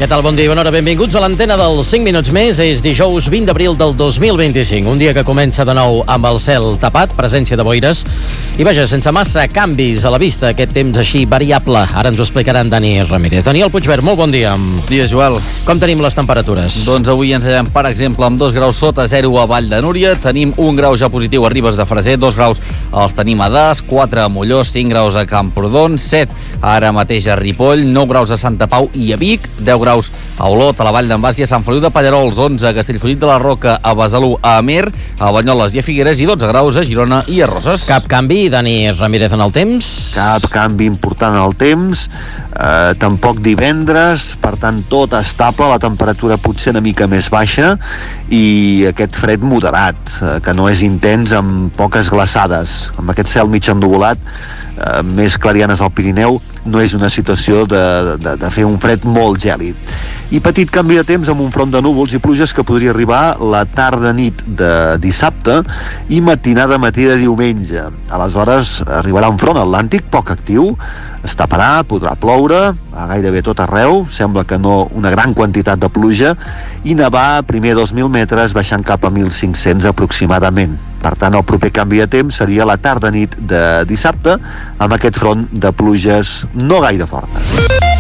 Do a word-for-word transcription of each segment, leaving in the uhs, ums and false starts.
Què tal? Bon dia, bona hora, benvinguts a l'antena dels cinc minuts més. És dijous vint d'abril del dos mil vint-i-cinc, un dia que comença de nou amb el cel tapat, presència de boires i, vaja, sense massa canvis a la vista, aquest temps així variable. Ara ens ho explicaran Dani Ramírez. Daniel Puigvert, molt bon dia. Bon dia, Joel. Com tenim les temperatures? Doncs avui ens veiem, per exemple, amb dos graus sota zero a Vall de Núria, tenim un grau ja positiu a Ribes de Freser, dos graus els tenim a Das, quatre a Molló, cinc graus a Camprodon, set ara mateix a Ripoll, nou graus a Santa Pau i a Vic, deu graus a Olot, a la Vall d'en Bas i a Sant Feliu de Pallerols, onze a Castellfollit de la Roca, a Besalú, a Amer, a Banyoles i a Figueres i dotze graus a Girona i a Roses. Cap canvi, Dani Ramírez, en el temps? Cap canvi important en el temps, eh, tampoc divendres, per tant tot estable, la temperatura potser una mica més baixa i aquest fred moderat, eh, que no és intens, amb poques glaçades, amb aquest cel mig ennuvolat, eh, més clarianes al Pirineu, no és una situació de, de, de fer un fred molt gèlid. I petit canvi de temps amb un front de núvols i pluges que podria arribar la tarda-nit de dissabte i matinada matí de diumenge. Aleshores arribarà un front atlàntic poc actiu, es taparà, podrà ploure a gairebé tot arreu, sembla que no una gran quantitat de pluja, i nevar a primer dos mil metres baixant cap a mil cinc-cents aproximadament. Per tant, el proper canvi de temps seria la tarda-nit de dissabte amb aquest front de pluges no gaire fortes.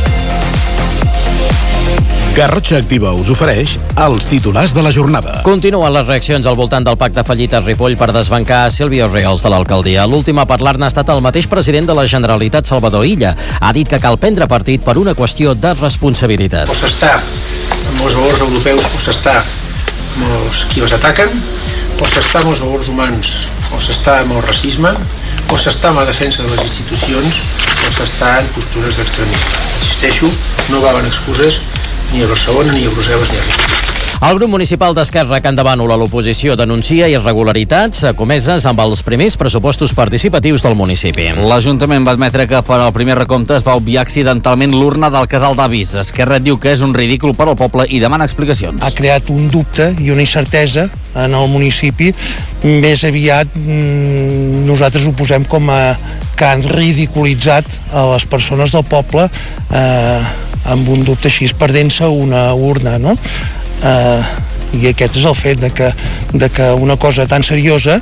Garrotxa Activa us ofereix els titulars de la jornada. Continuen les reaccions al voltant del pacte fallit a Ripoll per desbancar Sílvia Orriols de l'alcaldia. L'últim a parlar-ne ha estat el mateix president de la Generalitat, Salvador Illa. Ha dit que cal prendre partit per una qüestió de responsabilitat. O s'està amb els valors europeus, o s'està amb els qui els ataquen, o s'està amb els valors humans, o s'està amb el racisme, o s'està amb la defensa de les institucions, o s'està en postures d'extremisme. Insisteixo, no valen excuses ni a Barcelona, ni a Brussel·les, ni a Ripoll. El grup municipal d'Esquerra Can de Bànol a l'oposició denuncia irregularitats comeses amb els primers pressupostos participatius del municipi. L'Ajuntament va admetre que per al primer recompte es va obviar accidentalment l'urna del casal d'avis. Esquerra diu que és un ridícul per al poble i demana explicacions. Ha creat un dubte i una incertesa en el municipi. Més aviat mmm, nosaltres ho posem com a que han ridiculitzat a les persones del poble eh, amb un dubte així perdent-se una urna, no? Uh, i aquest és el fet de que, de que una cosa tan seriosa,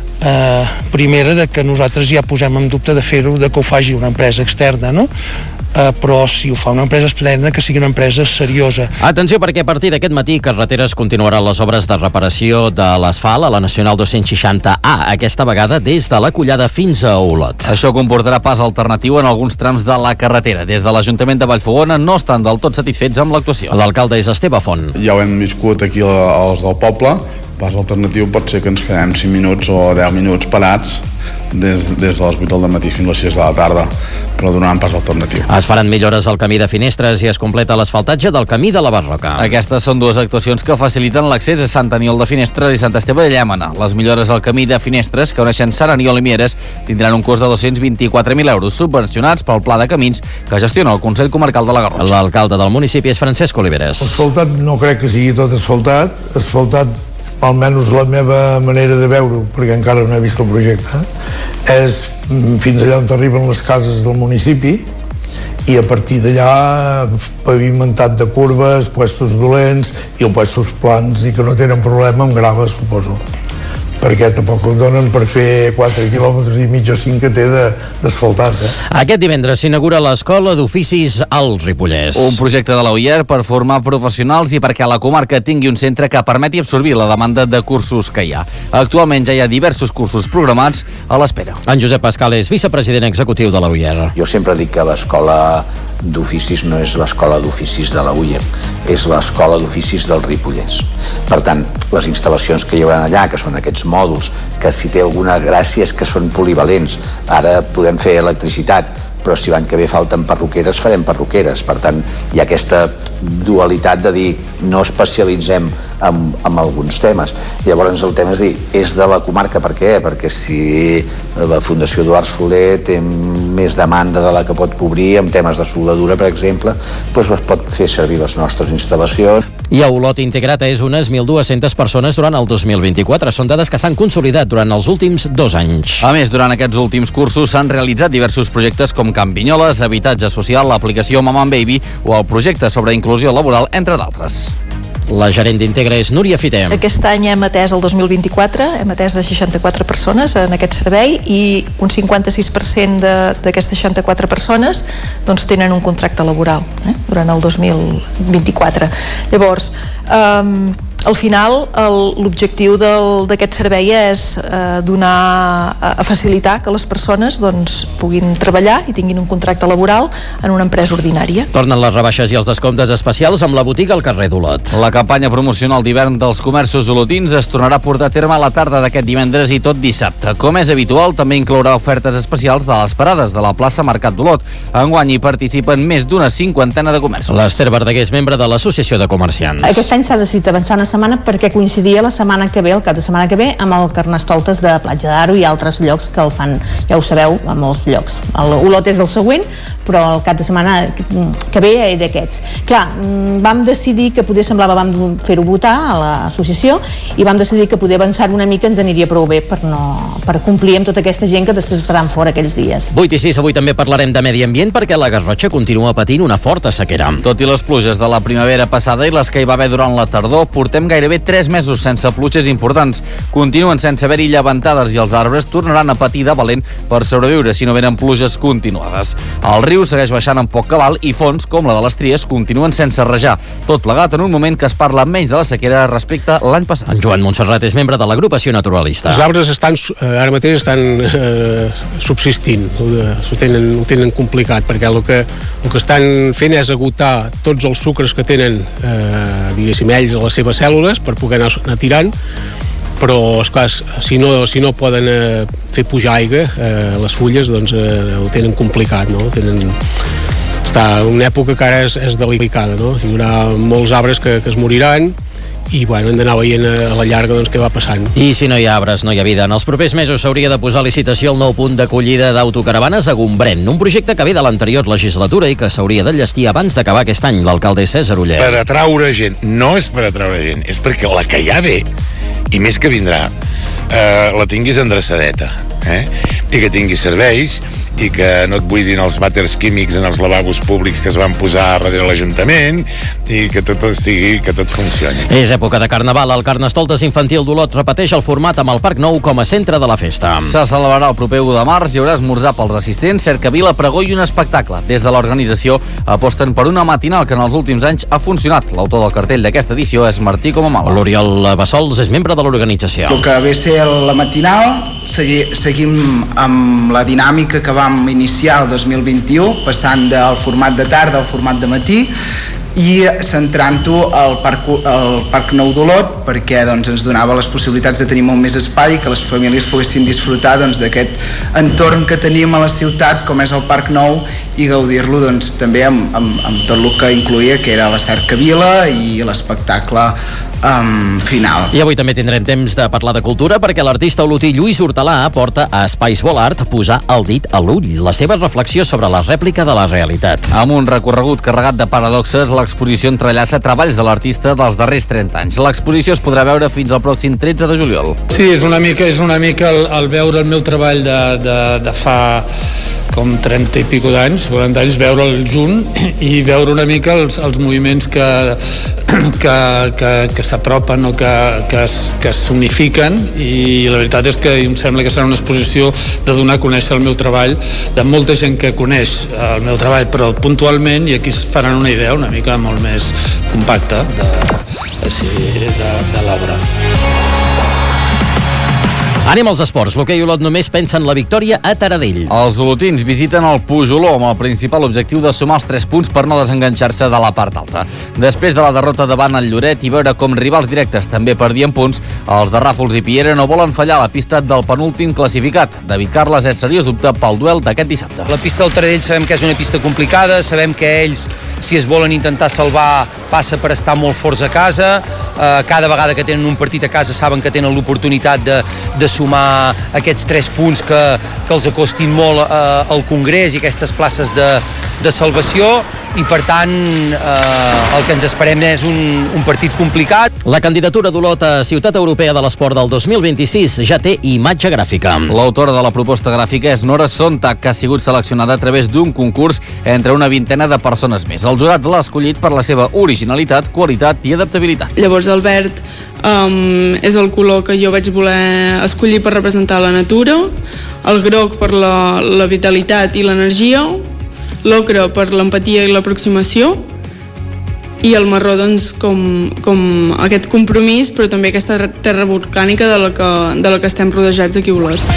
uh, primera, de que nosaltres ja posem en dubte de fer-ho, de que ho faci una empresa externa, no? Uh, però si ho fa una empresa externa, que sigui una empresa seriosa. Atenció, perquè a partir d'aquest matí Carreteres continuaran les obres de reparació de l'asfalt a la Nacional dos-cents seixanta A, aquesta vegada des de la Collada fins a Olot. Això comportarà pas alternatiu en alguns trams de la carretera. Des de l'Ajuntament de Vallfogona no estan del tot satisfets amb l'actuació. L'alcalde és Esteve Font. Ja ho hem viscut aquí als del poble. Pas alternatiu pot ser que ens quedem cinc minuts o deu minuts parats des, des de les vuit del matí fins a les sis de la tarda, però donant pas alternatiu. Es faran millores al camí de Finestres i es completa l'asfaltatge del camí de la Barroca. Aquestes són dues actuacions que faciliten l'accés a Sant Aniol de Finestres i Sant Esteve de Llémena. Les millores al camí de Finestres, que uneixen Sant Aniol i Mieres, tindran un cost de dos-cents vint-i-quatre mil euros, subvencionats pel Pla de Camins que gestiona el Consell Comarcal de la Garrotxa. L'alcalde del municipi és Francesc Oliveres. Asfaltat no crec que sigui tot asfaltat, asfaltat almenys la meva manera de veure-ho, perquè encara no he vist el projecte, és fins allà on arriben les cases del municipi i a partir d'allà pavimentat de curves, puestos dolents i puestos plans i que no tenen problema amb graves, suposo, perquè tampoc el donen per fer quatre quilòmetres i mig o cinc que té d'asfaltat. Eh? Aquest divendres s'inaugura l'Escola d'Oficis al Ripollès. Un projecte de la U I E R per formar professionals i perquè la comarca tingui un centre que permeti absorbir la demanda de cursos que hi ha. Actualment ja hi ha diversos cursos programats a l'espera. En Josep Pascal és vicepresident executiu de la U I E R. Jo sempre dic que l'escola d'oficis no és l'escola d'oficis de la U I E R, és l'escola d'oficis del Ripollès. Per tant, les instal·lacions que hi haurà allà, que són aquests mòduls, que si té alguna gràcia és que són polivalents. Ara podem fer electricitat, però si l'any que ve falten perruqueres, farem perruqueres. Per tant, hi ha aquesta dualitat de dir no especialitzem en, en alguns temes. Llavors el tema és dir, és de la comarca, per què? Perquè si la Fundació Eduard Soler té més demanda de la que pot cobrir en temes de soldadura, per exemple, doncs es pot fer servir les nostres instal·lacions. I a Olot integrat és unes mil dues-centes persones durant el dos mil vint-i-quatre. Són dades que s'han consolidat durant els últims dos anys. A més, durant aquests últims cursos s'han realitzat diversos projectes com Campinyoles, habitatge social, l'aplicació Mama and Baby o el projecte sobre inclusió laboral, entre d'altres. La gerent d'Integra és Núria Fité. Aquest any hem atès el dos mil vint-i-quatre, hem atès a seixanta-quatre persones en aquest servei i un cinquanta-sis per cent d'aquestes seixanta-quatre persones doncs, tenen un contracte laboral eh, durant el dos mil vint-i-quatre. Llavors, um, al final l'objectiu d'aquest servei és eh, donar a, a facilitar que les persones doncs, puguin treballar i tinguin un contracte laboral en una empresa ordinària. Tornen les rebaixes i els descomptes especials amb la botiga al carrer d'Olot. La campanya promocional d'hivern dels comerços olotins es tornarà a portar a terme a la tarda d'aquest divendres i tot dissabte. Com és habitual, també inclourà ofertes especials de les parades de la plaça Mercat d'Olot. Enguany hi participen més d'una cinquantena de comerços. L'Ester Verdaguer és membre de l'Associació de Comerciants. Aquest any s'ha decidit avançar una setmana perquè coincidia la setmana que ve, el cap de setmana que ve, amb el Carnestoltes de Platja d'Aro i altres llocs que el fan, ja ho sabeu, a molts llocs. Olot és del següent, però el cap de setmana que ve era aquests. Clar, vam decidir que poder semblava, vam fer-ho votar a l'associació i vam decidir que poder avançar una mica ens aniria prou bé per, no, per complir amb tota aquesta gent que després estaran fora aquells dies. vuit i sis, avui també parlarem de medi ambient perquè la Garrotxa continua patint una forta sequera. Tot i les pluges de la primavera passada i les que hi va haver durant la tardor, portem gairebé tres mesos sense pluges importants. Continuen sense haver-hi llevantades i els arbres tornaran a patir de valent per sobreviure si no venen pluges continuades. El riu segueix baixant amb poc cabal i fonts, com la de les Tries, continuen sense rajar. Tot plegat en un moment que es parla menys de la sequera respecte l'any passat. En Joan Montserrat és membre de l'agrupació naturalista. Els arbres estan, ara mateix estan eh, subsistint, ho, de, ho, tenen, ho tenen complicat, perquè el que, el que estan fent és agotar tots els sucres que tenen, eh, diguéssim, ells a les seves cèl·lules per poder anar, anar tirant, però esclar, si no, si no poden eh, fer pujar aigua eh, les fulles, doncs eh, ho tenen complicat, no? Tenen, està en una època que ara és, és delicada, no? Hi haurà molts arbres que, que es moriran i bueno, hem d'anar veient a la llarga doncs, què va passant. I si no hi ha arbres, no hi ha vida. En els propers mesos s'hauria de posar a licitació el nou punt d'acollida d'autocaravanes a Gombrèn, un projecte que ve de l'anterior legislatura i que s'hauria d'enllestir abans d'acabar aquest any. L'alcalde César Uller. Per atraure gent, no és per atraure gent, és perquè la que ja ve, i més que vindrà, eh, la tinguis endreçadeta, eh? I que tingui serveis i que no et buidin els vàters químics en els lavabos públics que es van posar darrere l'Ajuntament i que tot estigui, que tot funcioni. És època de Carnaval. El Carnestoltes Infantil d'Olot repeteix el format amb el Parc Nou com a centre de la festa. Se celebrarà el proper u de març, hi haurà esmorzar pels assistents, cercavila, pregó i un espectacle. Des de l'organització aposten per una matinal que en els últims anys ha funcionat. L'autor del cartell d'aquesta edició és Martí Comamala. L'Oriol Bassols és membre de l'organització. El que ve a ser la matinal, segui, seguim amb la dinàmica que vam iniciar el dos mil vint-i-u, passant del format de tarda al format de matí i centrant-ho al Parc, al Parc Nou d'Olot, perquè doncs, ens donava les possibilitats de tenir molt més espai i que les famílies poguessin disfrutar doncs, d'aquest entorn que teníem a la ciutat com és el Parc Nou i gaudir-lo doncs, també amb, amb, amb tot el que incluïa, que era la cercavila i l'espectacle um, final. I avui també tindrem temps de parlar de cultura perquè l'artista olotí Lluís Hortalà porta a Espais Volart posar el dit a l'ull, la seva reflexió sobre la rèplica de la realitat. Amb un recorregut carregat de paradoxes, l'exposició entrellaça treballs de l'artista dels darrers trenta anys. L'exposició es podrà veure fins al pròxim tretze de juliol. Sí, és una mica, és una mica el, el veure el meu treball de, de, de fa com trenta i pico d'anys, quaranta anys, veure'l junt i veure una mica els, els moviments que, que, que, que s'apropen o que, que, que s'unifiquen, i la veritat és que em sembla que serà una exposició de donar a conèixer el meu treball, de molta gent que coneix el meu treball, però puntualment, i aquí es faran una idea una mica molt més compacta de, de, de, de l'obra. Anem als esports. L'hoquei Olot només pensa en la victòria a Taradell. Els olotins visiten el Pujoló amb el principal objectiu de sumar els tres punts per no desenganxar-se de la part alta. Després de la derrota davant el Lloret i veure com rivals directes també perdien punts, els de Ràfols i Piera no volen fallar la pista del penúltim classificat. David Carles és seriós dubte pel duel d'aquest dissabte. La pista del Taradell sabem que és una pista complicada, sabem que ells, si es volen intentar salvar, passa per estar molt forts a casa. Eh, cada vegada que tenen un partit a casa saben que tenen l'oportunitat de, de sumar aquests tres punts que, que els acostin molt eh, al Congrés i aquestes places de, de salvació. i per tant eh, el que ens esperem és un, un partit complicat. La candidatura d'Olot a Ciutat Europea de l'Esport del dos mil vint-i-sis ja té imatge gràfica. L'autora de la proposta gràfica és Nora Sontag, que ha sigut seleccionada a través d'un concurs entre una vintena de persones més. El jurat l'ha escollit per la seva originalitat, qualitat i adaptabilitat. Llavors el verd um, és el color que jo vaig voler escollir per representar la natura, el groc per la, la vitalitat i l'energia, l'ocre per l'empatia i l'aproximació, i el marró doncs, com, com aquest compromís, però també aquesta terra volcànica de la que, de la que estem rodejats aquí a Olot.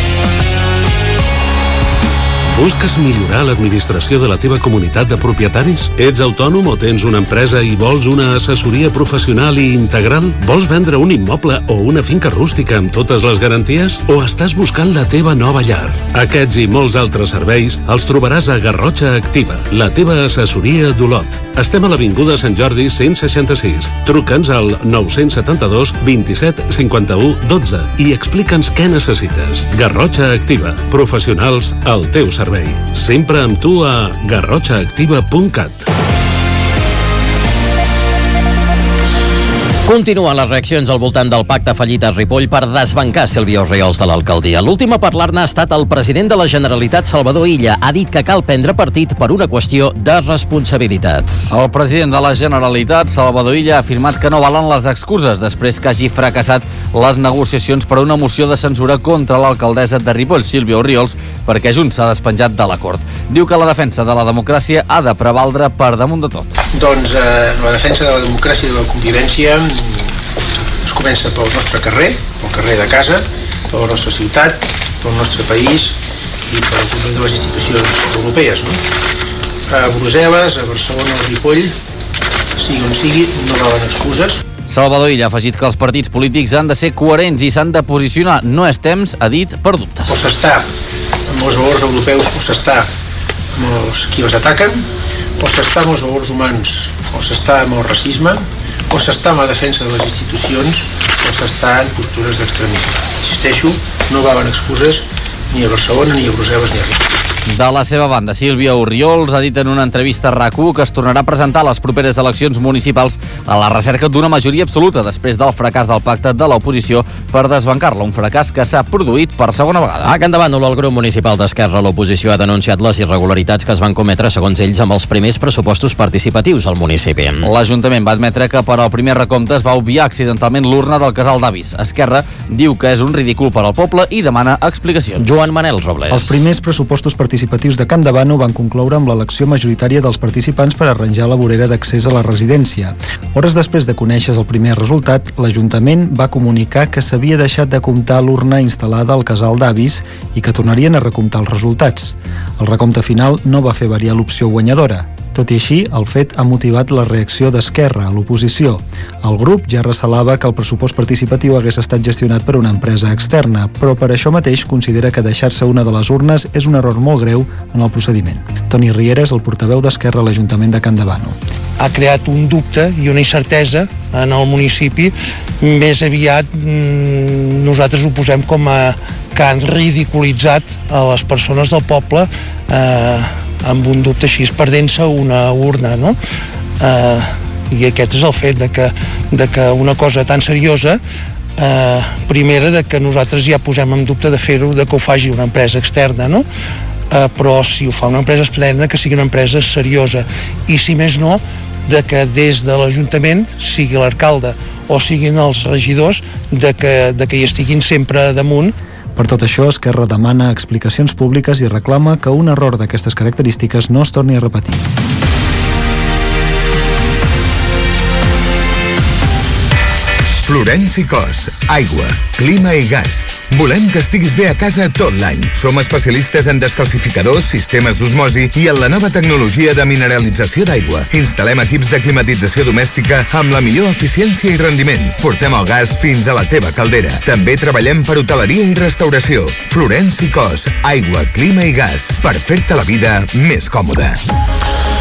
Busques millorar l'administració de la teva comunitat de propietaris? Ets autònom o tens una empresa i vols una assessoria professional i integral? Vols vendre un immoble o una finca rústica amb totes les garanties? O estàs buscant la teva nova llar? Aquests i molts altres serveis els trobaràs a Garrotxa Activa, la teva assessoria d'Olot. Estem a l'Avinguda Sant Jordi cent seixanta-sis. Truca'ns al nou-cents setanta-dos vint-i-set cinquanta-u dotze i explica'ns què necessites. Garrotxa Activa, professionals al teu servei. Sempre amb tu a garrotxa activa punt cat. Continuen les reaccions al voltant del pacte fallit a Ripoll per desbancar Sílvia Orriols de l'alcaldia. L'últim a parlar-ne ha estat el president de la Generalitat, Salvador Illa. Ha dit que cal prendre partit per una qüestió de responsabilitat. El president de la Generalitat, Salvador Illa, ha afirmat que no valen les excuses després que hagi fracassat les negociacions per a una moció de censura contra l'alcaldessa de Ripoll, Sílvia Orriols, perquè Junts s'ha despenjat de l'acord. Diu que la defensa de la democràcia ha de prevaldre per damunt de tot. Doncs eh, la defensa de la democràcia i de la convivència es comença pel nostre carrer, pel carrer de casa, per la nostra ciutat, pel nostre país i per el conjunt de les institucions europees. No? A Brussel·les, a Barcelona, a Ripoll, sigui on sigui, no valen excuses. Salvador Illa ha afegit que els partits polítics han de ser coherents i s'han de posicionar. No és temps, ha dit, per dubtes. O s'està amb els valors europeus, o s'està amb els qui els ataquen, o s'està amb els valors humans, o s'està amb el racisme, o s'està amb la defensa de les institucions, o s'està en postures d'extremisme. Insisteixo, no valen excuses ni a Barcelona, ni a Brussel·les, ni a Ripoll. De la seva banda, Sílvia Orriols ha dit en una entrevista a RAC u que es tornarà a presentar a les properes eleccions municipals a la recerca d'una majoria absoluta després del fracàs del pacte de l'oposició per desbancar-la, un fracàs que s'ha produït per segona vegada. A Can de Bànol, el grup municipal d'Esquerra, l'oposició, ha denunciat les irregularitats que es van cometre, segons ells, amb els primers pressupostos participatius al municipi. L'Ajuntament va admetre que per al primer recompte es va obviar accidentalment l'urna del casal d'avis. Esquerra diu que és un ridícul per al poble i demana explicacions. Joan Manel Robles. Els primers pressupostos participatius de Can de Bànol van concloure amb l'elecció majoritària dels participants per arranjar la vorera d'accés a la residència. Hores després de conèixer el primer resultat, l'Ajuntament va comunicar que s'havia deixat de comptar l'urna instal·lada al casal d'avis i que tornarien a recomptar els resultats. El recompte final no va fer variar l'opció guanyadora. Tot i així, el fet ha motivat la reacció d'Esquerra a l'oposició. El grup ja recelava que el pressupost participatiu hagués estat gestionat per una empresa externa, però per això mateix considera que deixar-se una de les urnes és un error molt greu en el procediment. Toni Riera és el portaveu d'Esquerra a l'Ajuntament de Can de Bànol. Ha creat un dubte i una incertesa en el municipi. Més aviat mmm, nosaltres ho posem com a que han ridiculitzat a les persones del poble eh, amb un dubte així, perdent-se una urna, no? Eh, I aquest és el fet de que, de que una cosa tan seriosa, eh, primera, de que nosaltres ja posem en dubte de fer-ho, de que ho faci una empresa externa, no? Eh, però si ho fa una empresa externa, que sigui una empresa seriosa. I si més no, de que des de l'Ajuntament, sigui l'alcalde o siguin els regidors, de que, de que hi estiguin sempre damunt. Per tot això, Esquerra demana explicacions públiques i reclama que un error d'aquestes característiques no es torni a repetir. Florenci Cos, aigua, clima i gas. Volem que estiguis bé a casa tot l'any. Som especialistes en descalcificadors, sistemes d'osmosi i en la nova tecnologia de mineralització d'aigua. Instal·lem equips de climatització domèstica amb la millor eficiència i rendiment. Portem el gas fins a la teva caldera. També treballem per hoteleria i restauració. Florenci Cos, aigua, clima i gas. Per fer-te la vida més còmoda.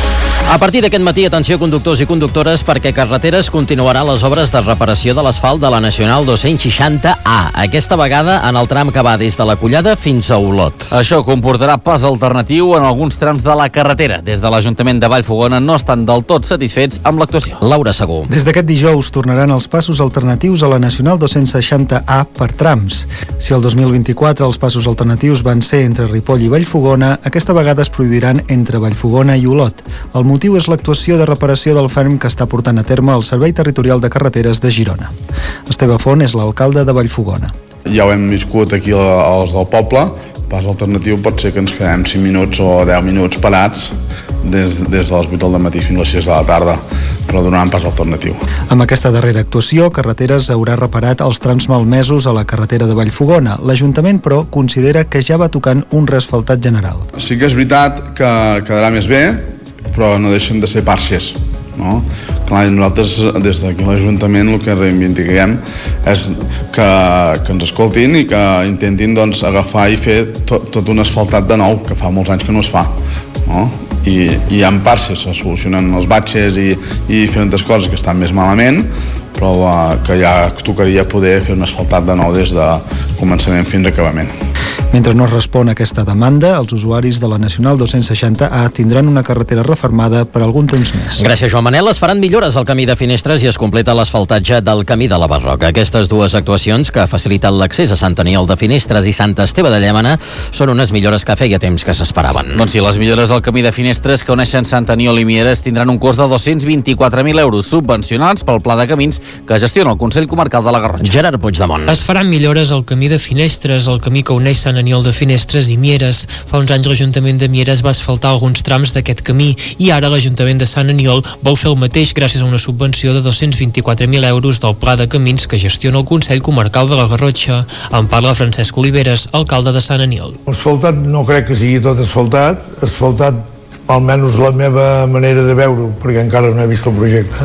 A partir d'aquest matí, atenció conductors i conductores, perquè Carreteres continuarà les obres de reparació de l'asfalt de la Nacional dos-cents seixanta A, aquesta vegada en el tram que va des de la Collada fins a Olot. Això comportarà pas alternatiu en alguns trams de la carretera. Des de l'Ajuntament de Vallfogona no estan del tot satisfets amb l'actuació. Laura Segú. Des d'aquest dijous tornaran els passos alternatius a la Nacional dos-cents seixanta A per trams. Si el dos mil vint-i-quatre els passos alternatius van ser entre Ripoll i Vallfogona, aquesta vegada es produiran entre Vallfogona i Olot. El motiu és l'actuació de reparació del ferm que està portant a terme el Servei Territorial de Carreteres de Girona. Esteve Font és l'alcalde de Vallfogona. Ja ho hem viscut aquí als del poble. Pas alternatiu pot ser que ens quedem cinc minuts o deu minuts parats des, des de les vuit del matí fins a les sis de la tarda, però donant pas alternatiu. Amb aquesta darrera actuació, Carreteres haurà reparat els trams malmesos a la carretera de Vallfogona. L'Ajuntament, però, considera que ja va tocant un reasfaltat general. Sí que és veritat que quedarà més bé, però no deixen de ser parxes, no? Clar, nosaltres des d'aquí a l'Ajuntament el que reivindiquem és que, que ens escoltin i que intentin doncs, agafar i fer tot, tot un asfaltat de nou, que fa molts anys que no es fa, no? I, i hi ha parxes, se solucionen els batxes i, i diferents coses que estan més malament, però uh, que ja tocaria poder fer un asfaltat de nou des de començament fins a acabament. Mentre no es respon a aquesta demanda, els usuaris de la Nacional dos-cents seixanta A tindran una carretera refermada per algun temps més. Gràcies, Joan Manel. Es faran millores al camí de Finestres i es completa l'asfaltatge del camí de la Barroca. Aquestes dues actuacions, que faciliten l'accés a Sant Aniol de Finestres i Sant Esteve de Llémena, són unes millores que feia temps que s'esperaven. Doncs sí, les millores al camí de Finestres que uneixen Sant Aniol i Mieres tindran un cost de dos-cents vint-i-quatre mil euros subvencionats pel Pla de Camins que gestiona el Consell Comarcal de la Garrotxa. Gerard Puigdemont. Es faran millores al camí de Finestres, el camí que uneix Sant Aniol de Finestres i Mieres. Fa uns anys l'Ajuntament de Mieres va asfaltar alguns trams d'aquest camí i ara l'Ajuntament de Sant Aniol vol fer el mateix gràcies a una subvenció de dos-cents vint-i-quatre mil euros del Pla de Camins que gestiona el Consell Comarcal de la Garrotxa. En parla Francesc Oliveres, alcalde de Sant Aniol. Asfaltat no crec que sigui tot asfaltat, asfaltat almenys la meva manera de veure-ho, perquè encara no he vist el projecte,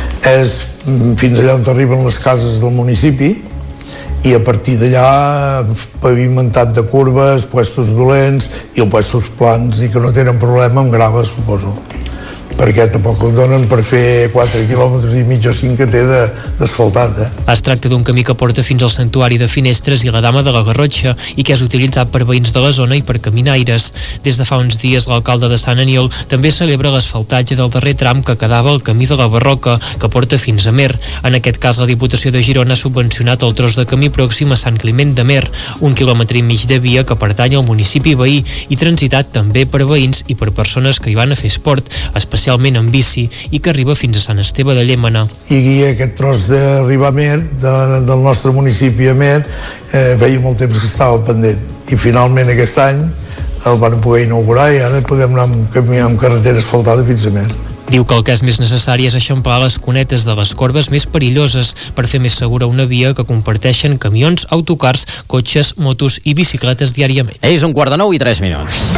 és fins allà on arriben les cases del municipi i a partir d'allà pavimentat de curves, puestos dolents i el puestos plans i que no tenen problema amb grava, suposo, perquè tampoc ho donen per fer quatre quilòmetres i mig o cinc que té d'asfaltat. Eh? Es tracta d'un camí que porta fins al Santuari de Finestres i la Dama de la Garrotxa i que és utilitzat per veïns de la zona i per caminaires. Des de fa uns dies l'alcalde de Sant Aniol també celebra l'asfaltatge del darrer tram que quedava al camí de la Barroca, que porta fins a Mer. En aquest cas, la Diputació de Girona ha subvencionat el tros de camí pròxim a Sant Climent de Mer, un quilòmetre i mig de via que pertany al municipi veí i transitat també per veïns i per persones que hi van a fer esport, especialment especialment en bici, i que arriba fins a Sant Esteve de Llémena. I aquest tros d'arribar a Mer, de, del nostre municipi a Mer, eh, feia molt temps que estava pendent. I finalment aquest any el van poder inaugurar i ara podem anar amb, amb carretera asfaltada fins a Mer. Diu que el que és més necessari és eixamplar les cunetes de les corbes més perilloses per fer més segura una via que comparteixen camions, autocars, cotxes, motos i bicicletes diàriament. És un quart de nou i tres minuts.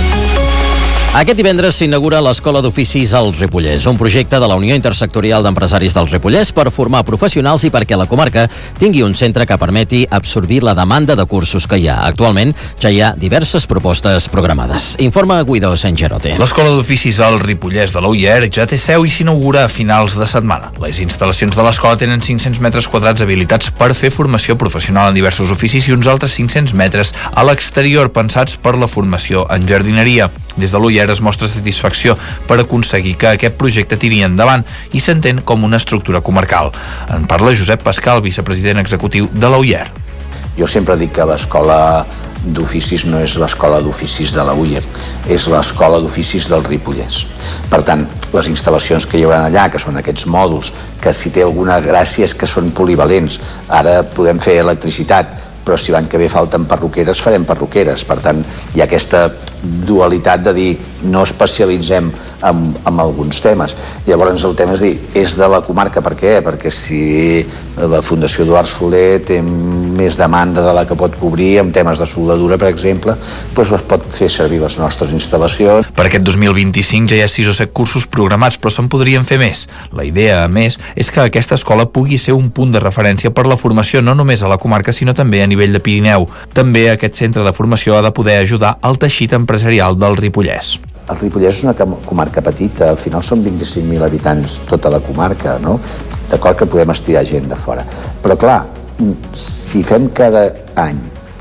Aquest divendres s'inaugura l'Escola d'Oficis al Ripollès, un projecte de la Unió Intersectorial d'Empresaris del Ripollès per formar professionals i perquè la comarca tingui un centre que permeti absorbir la demanda de cursos que hi ha. Actualment ja hi ha diverses propostes programades. Informa Guido Sangerote. L'Escola d'Oficis al Ripollès de l'U I E R ja té seu i s'inaugura a finals de setmana. Les instal·lacions de l'escola tenen cinc-cents metres quadrats habilitats per fer formació professional en diversos oficis i uns altres cinc-cents metres a l'exterior pensats per la formació en jardineria. Des de l'U I E R es mostra satisfacció per aconseguir que aquest projecte tiri endavant i s'entén com una estructura comarcal. En parla Josep Pascal, vicepresident executiu de l'U I E R. Jo sempre dic que l'escola d'oficis no és l'escola d'oficis de la U I E R, és l'escola d'oficis del Ripollès. Per tant, les instal·lacions que hi haurà allà, que són aquests mòduls, que si té alguna gràcia és que són polivalents. Ara podem fer electricitat, però si l'any que ve falten perruqueres, farem perruqueres. Per tant, hi ha aquesta dualitat de dir no especialitzem en, en alguns temes. Llavors el tema és dir, és de la comarca, per què? Perquè si la Fundació Eduard Soler té més demanda de la que pot cobrir en temes de soldadura, per exemple, doncs es pot fer servir les nostres instal·lacions. Per aquest dos mil vint-i-cinc ja hi ha sis o set cursos programats, però se'n podrien fer més. La idea, a més, és que aquesta escola pugui ser un punt de referència per la formació no només a la comarca, sinó també a nivell de Pirineu. També aquest centre de formació ha de poder ajudar al teixit empresarial del Ripollès. el Ripollès és una comarca petita, al final són vint-i-cinc mil habitants tota la comarca, no? D'acord que podem estirar gent de fora. Però clar, si fem cada any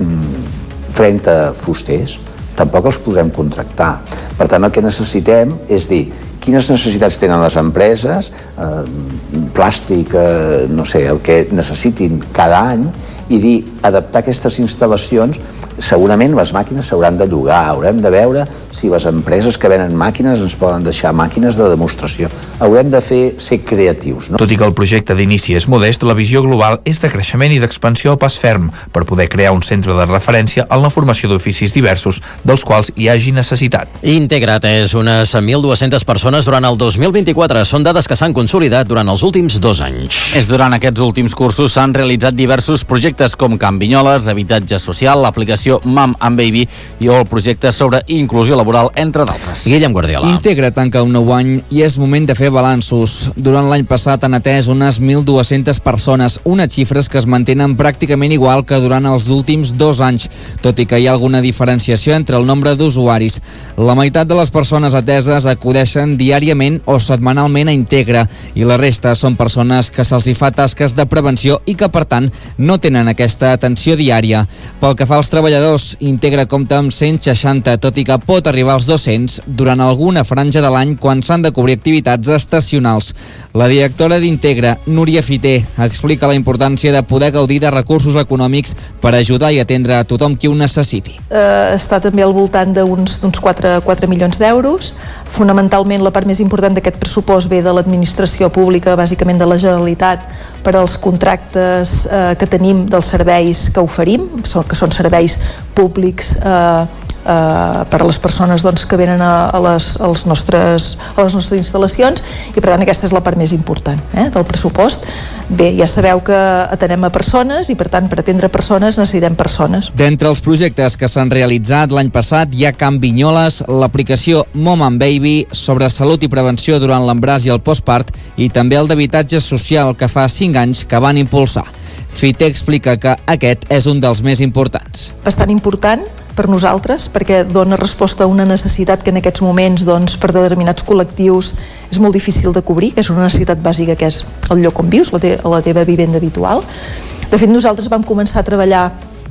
trenta fusters, tampoc els podrem contractar. Per tant, el que necessitem és dir quines necessitats tenen les empreses, eh, plàstic, eh, no sé, el que necessitin cada any, i dir, adaptar aquestes instal·lacions. Segurament les màquines s'hauran de llogar, haurem de veure si les empreses que venen màquines ens poden deixar màquines de demostració. Haurem de fer, ser creatius, no? Tot i que el projecte d'inici és modest, la visió global és de creixement i d'expansió a pas ferm per poder crear un centre de referència en la formació d'oficis diversos, dels quals hi hagi necessitat. Integra atès unes mil dues-centes persones durant el dos mil vint-i-quatre. Són dades que s'han consolidat durant els últims dos anys. És durant aquests últims cursos s'han realitzat diversos projectes com Can Vinyoles, habitatge social, l'aplicació Mam and Baby i el projecte sobre inclusió laboral, entre d'altres. Guillem Guardiola. Integra tanca un nou any i és moment de fer balanços. Durant l'any passat han atès unes mil dues-centes persones, unes xifres que es mantenen pràcticament igual que durant els últims dos anys, tot i que hi ha alguna diferenciació entre el nombre d'usuaris. La meitat de les persones ateses acudeixen diàriament o setmanalment a Integra i la resta són persones que se'ls hi fa tasques de prevenció i que, per tant, no tenen aquesta atenció diària. Pel que fa als treballadors, Integra compta amb cent seixanta, tot i que pot arribar als dos-cents durant alguna franja de l'any quan s'han de cobrir activitats estacionals. La directora d'Integra, Núria Fiter, explica la importància de poder gaudir de recursos econòmics per ajudar i atendre a tothom qui ho necessiti. Eh, està també al voltant d'uns quatre milions d'euros. Fonamentalment, la part més important d'aquest pressupost ve de l'administració pública, bàsicament de la Generalitat, per als contractes eh, que tenim dels serveis que oferim, que són serveis públics eh, eh, per a les persones doncs, que venen a, a, les, als nostres, a les nostres instal·lacions, i per tant aquesta és la part més important eh, del pressupost. Bé, ja sabeu que atenem a persones i per tant per atendre persones necessitem persones. D'entre els projectes que s'han realitzat l'any passat hi ha Can Vinyoles, l'aplicació Mom and Baby sobre salut i prevenció durant l'embràs i el postpart, i també el d'habitatge social que fa cinc anys que van impulsar. Fiter explica que aquest és un dels més importants. Bastant important per nosaltres, perquè dona resposta a una necessitat que en aquests moments doncs, per determinats col·lectius és molt difícil de cobrir, que és una necessitat bàsica, que és el lloc on vius, la, te la teva vivenda habitual. De fet, nosaltres vam començar a treballar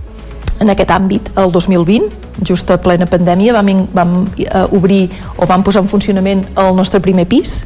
en aquest àmbit el dos mil vint, just a plena pandèmia, vam, vam uh, obrir o vam posar en funcionament el nostre primer pis,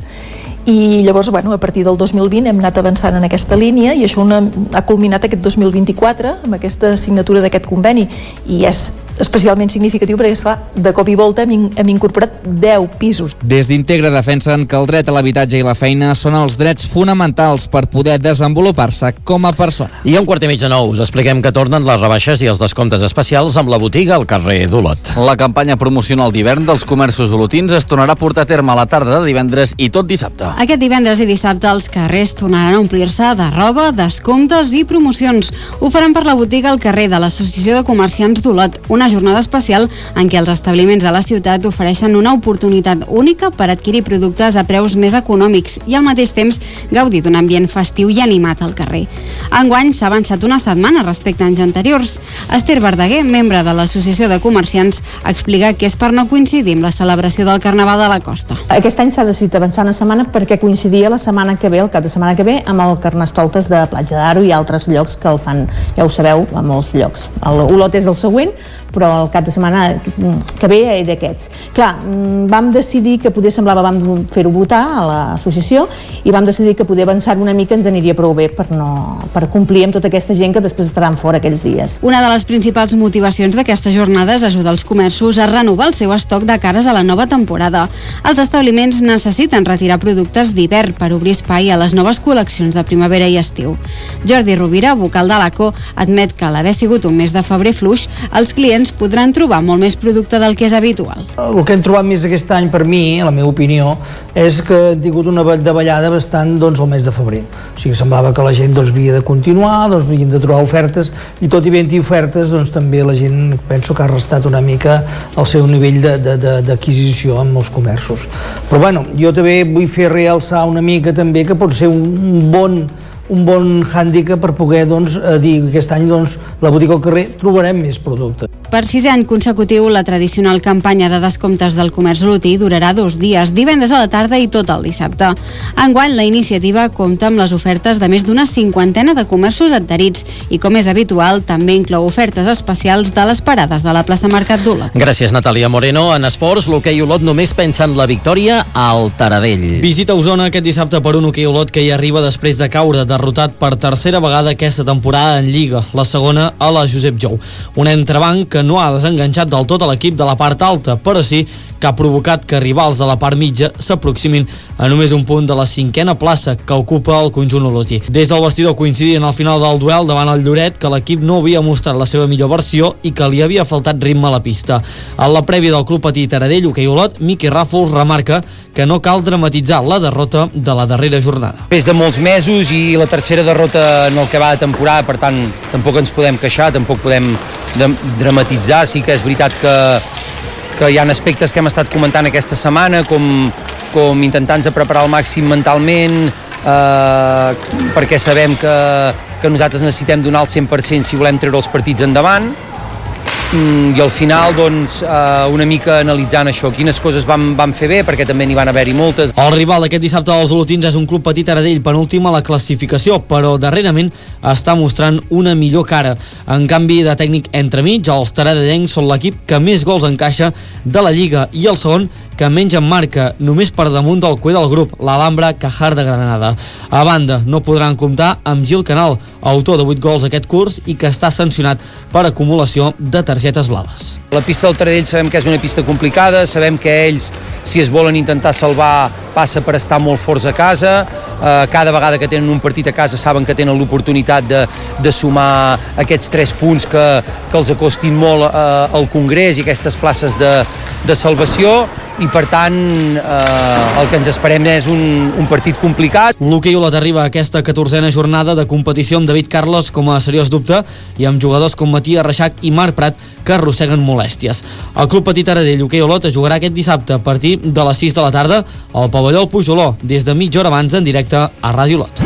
i llavors, bueno, a partir del dos mil vint hem anat avançant en aquesta línia i això una, ha culminat aquest dos mil vint-i-quatre amb aquesta signatura d'aquest conveni, i és especialment significatiu perquè, esclar, de cop i volta hem, hem incorporat deu pisos. Des d'Integra defensen que el dret a l'habitatge i la feina són els drets fonamentals per poder desenvolupar-se com a persona. I a un quart i mig de nou us expliquem que tornen les rebaixes i els descomptes especials amb la botiga al carrer d'Olot. La campanya promocional d'hivern dels comerços olotins es tornarà a portar a terme a la tarda de divendres i tot dissabte. Aquest divendres i dissabte els carrers tornaran a omplir-se de roba, descomptes i promocions. Ho faran per la botiga al carrer de l'Associació de Comerciants d'Olot, una jornada especial en què els establiments de la ciutat ofereixen una oportunitat única per adquirir productes a preus més econòmics i al mateix temps gaudir d'un ambient festiu i animat al carrer. Enguany s'ha avançat una setmana respecte a anys anteriors. Esther Verdaguer, membre de l'Associació de Comerciants, explica que és per no coincidir amb la celebració del Carnaval de la Costa. Aquest any s'ha decidit avançar una setmana perquè coincidia la setmana que ve, el cap de setmana que ve, amb el Carnestoltes de Platja d'Aro i altres llocs que el fan, ja ho sabeu, a molts llocs. Olot és el següent, però el cap de setmana que ve era aquests. Clar, vam decidir que poder semblava, vam fer-ho votar a l'associació i vam decidir que poder avançar una mica ens aniria prou bé per, no, per complir amb tota aquesta gent que després estaran fora aquells dies. Una de les principals motivacions d'aquesta jornada és ajudar els comerços a renovar el seu estoc de cares a la nova temporada. Els establiments necessiten retirar productes d'hivern per obrir espai a les noves col·leccions de primavera i estiu. Jordi Rovira, vocal de l'A C O, admet que a l'haver sigut un mes de febrer fluix, els clients podran trobar molt més producte del que és habitual. El que hem trobat més aquest any, per mi, la meva opinió, és que hem tingut una davallada bastant doncs, el mes de febrer. O sigui, semblava que la gent doncs, havia de continuar, doncs, havien de trobar ofertes, i tot i havent-hi ofertes, doncs, també la gent penso que ha restat una mica el seu nivell d'adquisició en molts comerços. Però bueno, jo també vull fer realçar una mica també que pot ser un bon un bon hàndicap per poder doncs, dir que aquest any doncs, la botiga al carrer trobarem més producte. Per sisè any consecutiu, la tradicional campanya de descomptes del comerç lotí durarà dos dies, divendres a la tarda i tot el dissabte. Enguany, la iniciativa compta amb les ofertes de més d'una cinquantena de comerços adherits i, com és habitual, també inclou ofertes especials de les parades de la plaça Mercat d'Olot. Gràcies, Natàlia Moreno. En esports, l'hoquei Olot només pensa en la victòria al Taradell. Visita Osona aquest dissabte per un hoquei Olot que hi arriba després de caure derrotat per tercera vegada aquesta temporada en Lliga, la segona a la Josep Jou. Un entrebanc que no ha desenganxat del tot a l'equip de la part alta, però sí que ha provocat que rivals de la part mitja s'aproximin a només un punt de la cinquena plaça que ocupa el conjunt olotí. Des del vestidor coincidien al final del duel davant el Lloret que l'equip no havia mostrat la seva millor versió i que li havia faltat ritme a la pista. A la prèvia del Club Patí Taradell, hoquei Olot, Miqui Ràfols remarca que no cal dramatitzar la derrota de la darrera jornada. Després de molts mesos i la tercera derrota en el que va de temporada, per tant, tampoc ens podem queixar, tampoc podem dramatitzar. Sí que és veritat que que hi ha aspectes que hem estat comentant aquesta setmana, com, com intentar-nos preparar al màxim mentalment, eh, perquè sabem que, que nosaltres necessitem donar el cent per cent si volem treure els partits endavant, mm, i al final doncs, eh, una mica analitzant això, quines coses vam, vam fer bé, perquè també n'hi van haver-hi moltes. El rival d'aquest dissabte dels olotins és un Club Patí Taradell, penúltim a la classificació, però darrerament està mostrant una millor cara. En canvi de tècnic entremig, els taradellencs són l'equip que més gols encaixa de la Lliga i el segon que menys en marca, només per damunt del cué del grup, l'Alhambra Cajar de Granada. A banda, no podran comptar amb Gil Canal, autor de vuit gols aquest curs i que està sancionat per acumulació de targetes blaves. La pista del Taradell sabem que és una pista complicada, sabem que ells, si es volen intentar salvar, passa per estar molt forts a casa. Eh, cada vegada que tenen un partit a casa saben que tenen l'oportunitat de, de sumar aquests tres punts que, que els acostin molt eh, al Congrés i aquestes places de, de salvació, i per tant eh, el que ens esperem és un, un partit complicat. L'hoquei Olot arriba a aquesta catorzena jornada de competició amb David Carles com a seriós dubte i amb jugadors com Matías Reixac i Marc Prat que arrosseguen molèsties. El Club Patí Taradell hoquei Olot jugarà aquest dissabte a partir de les sis de la tarda al pavelló El Pujoló, des de mitja hora abans en directe a Ràdio Olot.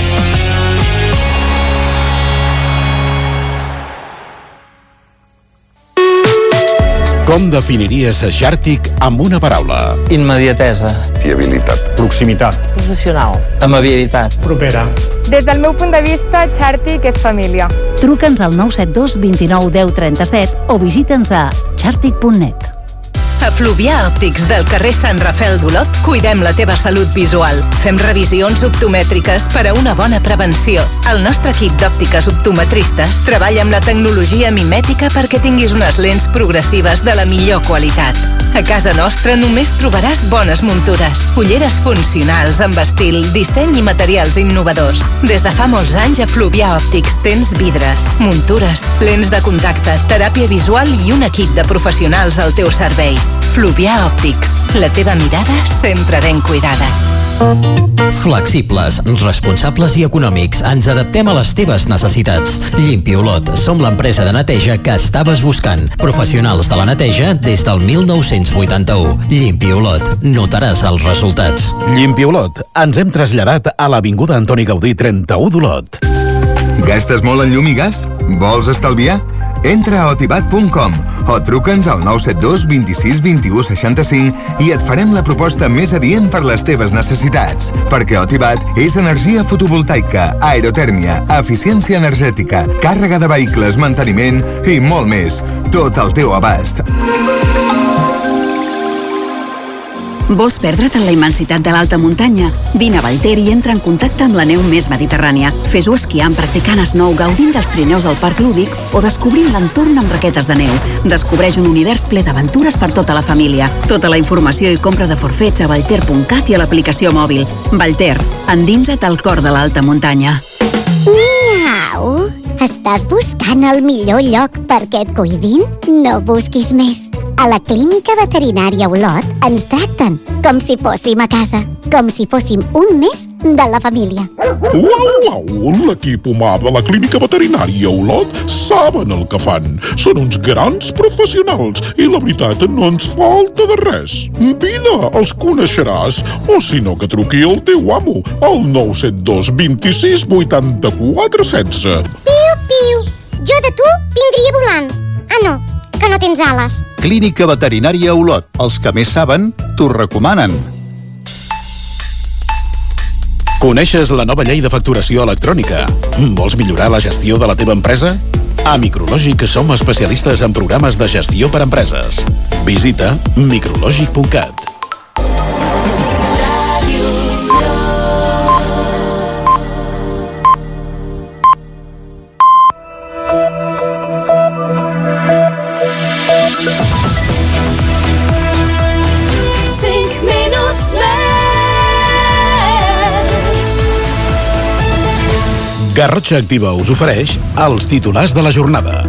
Com definiries a Xàrtic amb una paraula? Immediatesa. Fiabilitat. Proximitat. Professional. Amabilitat. Propera. Des del meu punt de vista, Xàrtic és família. Truca'ns al nou set dos vint nou deu trenta-set o visita'ns a xàrtic punt net. A Fluvià Òptics del carrer Sant Rafel d'Olot cuidem la teva salut visual. Fem revisions optomètriques per a una bona prevenció. El nostre equip d'òptiques optometristes treballa amb la tecnologia mimètica perquè tinguis unes lents progressives de la millor qualitat. A casa nostra només trobaràs bones muntures, ulleres funcionals amb estil, disseny i materials innovadors. Des de fa molts anys a Fluvià Òptics tens vidres, muntures, lents de contacte, teràpia visual i un equip de professionals al teu servei. Fluvià Òptics, la teva mirada sempre ben cuidada. Flexibles, responsables i econòmics. Ens adaptem a les teves necessitats. Llimpi Olot. Som l'empresa de neteja que estaves buscant. Professionals de la neteja des del mil nou-cents vuitanta-u. Llimpi Olot. Notaràs els resultats. Llimpi Olot. Ens hem traslladat a l'Avinguda Antoni Gaudí trenta-u d'Olot. Gastes molt en llum i gas? Vols estalviar? Entra a otibat punt com o truca'ns al nou set dos vint sis vint u seixanta-cinc i et farem la proposta més adient per les teves necessitats. Perquè Otibat és energia fotovoltaica, aerotèrmia, eficiència energètica, càrrega de vehicles, manteniment i molt més. Tot al teu abast. Vols perdre't en la immensitat de l'alta muntanya? Vine a Vallter i entra en contacte amb la neu més mediterrània. Fes-ho esquiant, practicant snow, gaudint dels trineus al Parc Lúdic o descobrint l'entorn amb raquetes de neu. Descobreix un univers ple d'aventures per tota la família. Tota la informació i compra de forfets a vallter punt cat i a l'aplicació mòbil. Vallter, endinsa't al cor de l'alta muntanya. Miau! Estàs buscant el millor lloc perquè et cuidin? No busquis més. A la Clínica Veterinària Olot ens tracten com si fóssim a casa, com si fóssim un més de la família. Uau, uau! L'equip humà de la Clínica Veterinària Olot saben el que fan. Són uns grans professionals i la veritat no ens falta de res. Vine, els coneixeràs. O si no, que truqui el teu amo al nou set dos dos sis vuitanta-quatre setze. Piu, piu! Jo de tu vindria volant. Ah, no, que no tens ales. Clínica Veterinària Olot. Els que més saben, t'ho recomanen. Coneixes la nova llei de facturació electrònica? Vols millorar la gestió de la teva empresa? A Micrològic som especialistes en programes de gestió per a empreses. Visita micrològic punt cat. Garrotxa Activa us ofereix els titulars de la jornada.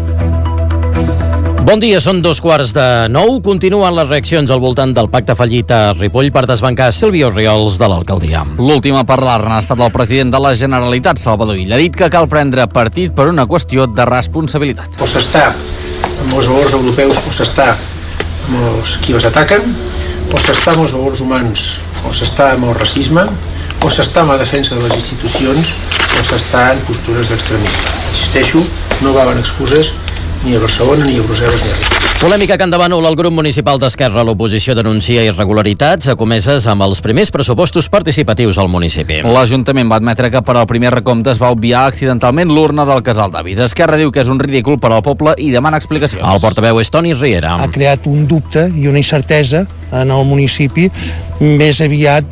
Bon dia, són dos quarts de nou. Continuen les reaccions al voltant del pacte fallit a Ripoll per desbancar Sílvia Orriols de l'alcaldia. L'últim a parlar-ne ha estat el president de la Generalitat, Salvador Illa. Ha dit que cal prendre partit per una qüestió de responsabilitat. O s'està amb els valors europeus, o s'està amb els qui els ataquen, o s'està amb els valors humans, o s'està amb el racisme, o s'està amb la defensa de les institucions, o s'està en postures d'extremisme. Insisteixo, no valen excuses ni a Barcelona, ni a Brussel·les, ni a Ripoll. Polèmica que endavant el grup municipal d'Esquerra. L'oposició denuncia irregularitats acomeses amb els primers pressupostos participatius al municipi. L'Ajuntament va admetre que per al primer recompte es va obviar accidentalment l'urna del Casal d'Avis. Esquerra diu que és un ridícul per al poble i demana explicacions. El portaveu és Toni Riera. Ha creat un dubte i una incertesa en el municipi. Més aviat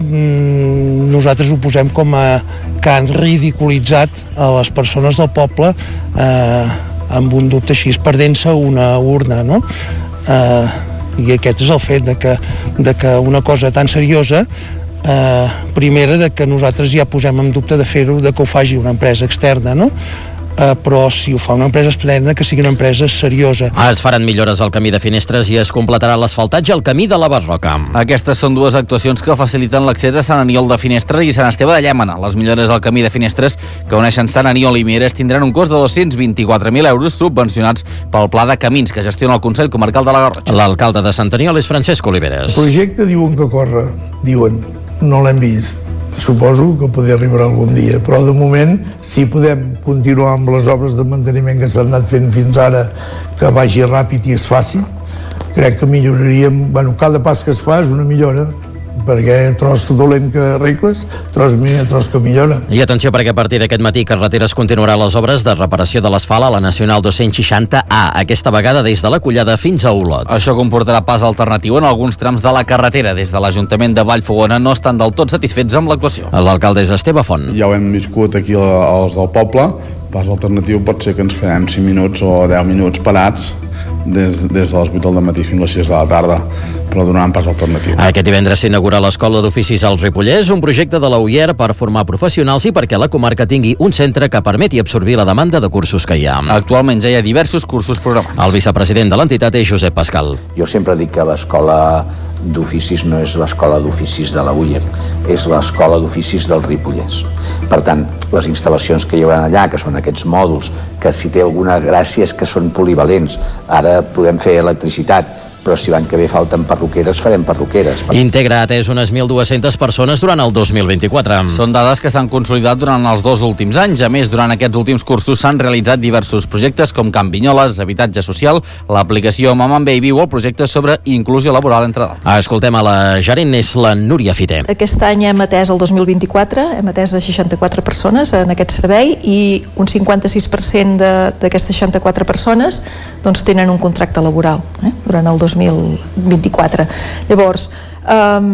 mmm, nosaltres ho posem com a que han ridiculitzat a les persones del poble eh, amb un dubte així, perdent-se una urna, no? Eh, I aquest és el fet de que, de que una cosa tan seriosa, eh, primera, de que nosaltres ja posem en dubte de fer-ho, de que ho faci una empresa externa, no? Uh, però si ho fa una empresa externa, que sigui una empresa seriosa. Es faran millores al camí de Finestres i es completarà l'asfaltatge al camí de la Barroca. Aquestes són dues actuacions que faciliten l'accés a Sant Aniol de Finestres i Sant Esteve de Llémena. Les millores al camí de Finestres que uneixen Sant Aniol i Mieres tindran un cost de dos-cents vint-i-quatre mil euros subvencionats pel Pla de Camins que gestiona el Consell Comarcal de la Garrotxa. L'alcalde de Sant Aniol és Francesc Oliveres. El projecte diuen que corre, diuen, no l'hem vist. Suposo que podria arribar algun dia, però de moment, si podem continuar amb les obres de manteniment que s'han anat fent fins ara, que vagi ràpid i es faci, crec que milloraríem, bueno, cada pas que es fa és una millora, perquè tros dolent que arregles, tros, tros que millora. I atenció, perquè a partir d'aquest matí Carreteres continuarà les obres de reparació de l'asfalt a la Nacional dos-cents seixanta A, aquesta vegada des de la Collada fins a Olot. Això comportarà pas alternatiu en alguns trams de la carretera. Des de l'Ajuntament de Vallfogona no estan del tot satisfets amb l'actuació. L'alcalde és Esteve Font. Ja ho hem viscut aquí als del poble, pas alternatiu pot ser que ens quedem cinc minuts o deu minuts parats des, des de les vuit del matí fins a les sis de la tarda, però donant pas alternatiu. Aquest divendres s'inaugura l'Escola d'Oficis al Ripollès, un projecte de la U I E R per formar professionals i perquè la comarca tingui un centre que permeti absorbir la demanda de cursos que hi ha. Actualment ja hi ha diversos cursos programats. El vicepresident de l'entitat és Josep Pascal. Jo sempre dic que l'escola d'oficis no és l'escola d'oficis de la U I E R, és l'escola d'oficis del Ripollès. Per tant, les instal·lacions que hi haurà allà, que són aquests mòduls, que si té alguna gràcia és que són polivalents. Ara podem fer electricitat, però si l'any que ve falten perruqueres, farem perruqueres. Integra ha atès unes mil dues-centes persones durant el dos mil vint-i-quatre. Són dades que s'han consolidat durant els dos últims anys. A més, durant aquests últims cursos s'han realitzat diversos projectes com Camp Vinyoles, habitatge social, l'aplicació Mama and Baby o el projecte sobre inclusió laboral, entre d'altres. Escoltem a la gerent, és la Núria Fiter. Aquest any hem atès el dos mil vint-i-quatre, hem atès a seixanta-quatre persones en aquest servei i un cinquanta-sis per cent d'aquestes seixanta-quatre persones doncs, tenen un contracte laboral eh, durant el dos mil vint-i-quatre. Llavors, um,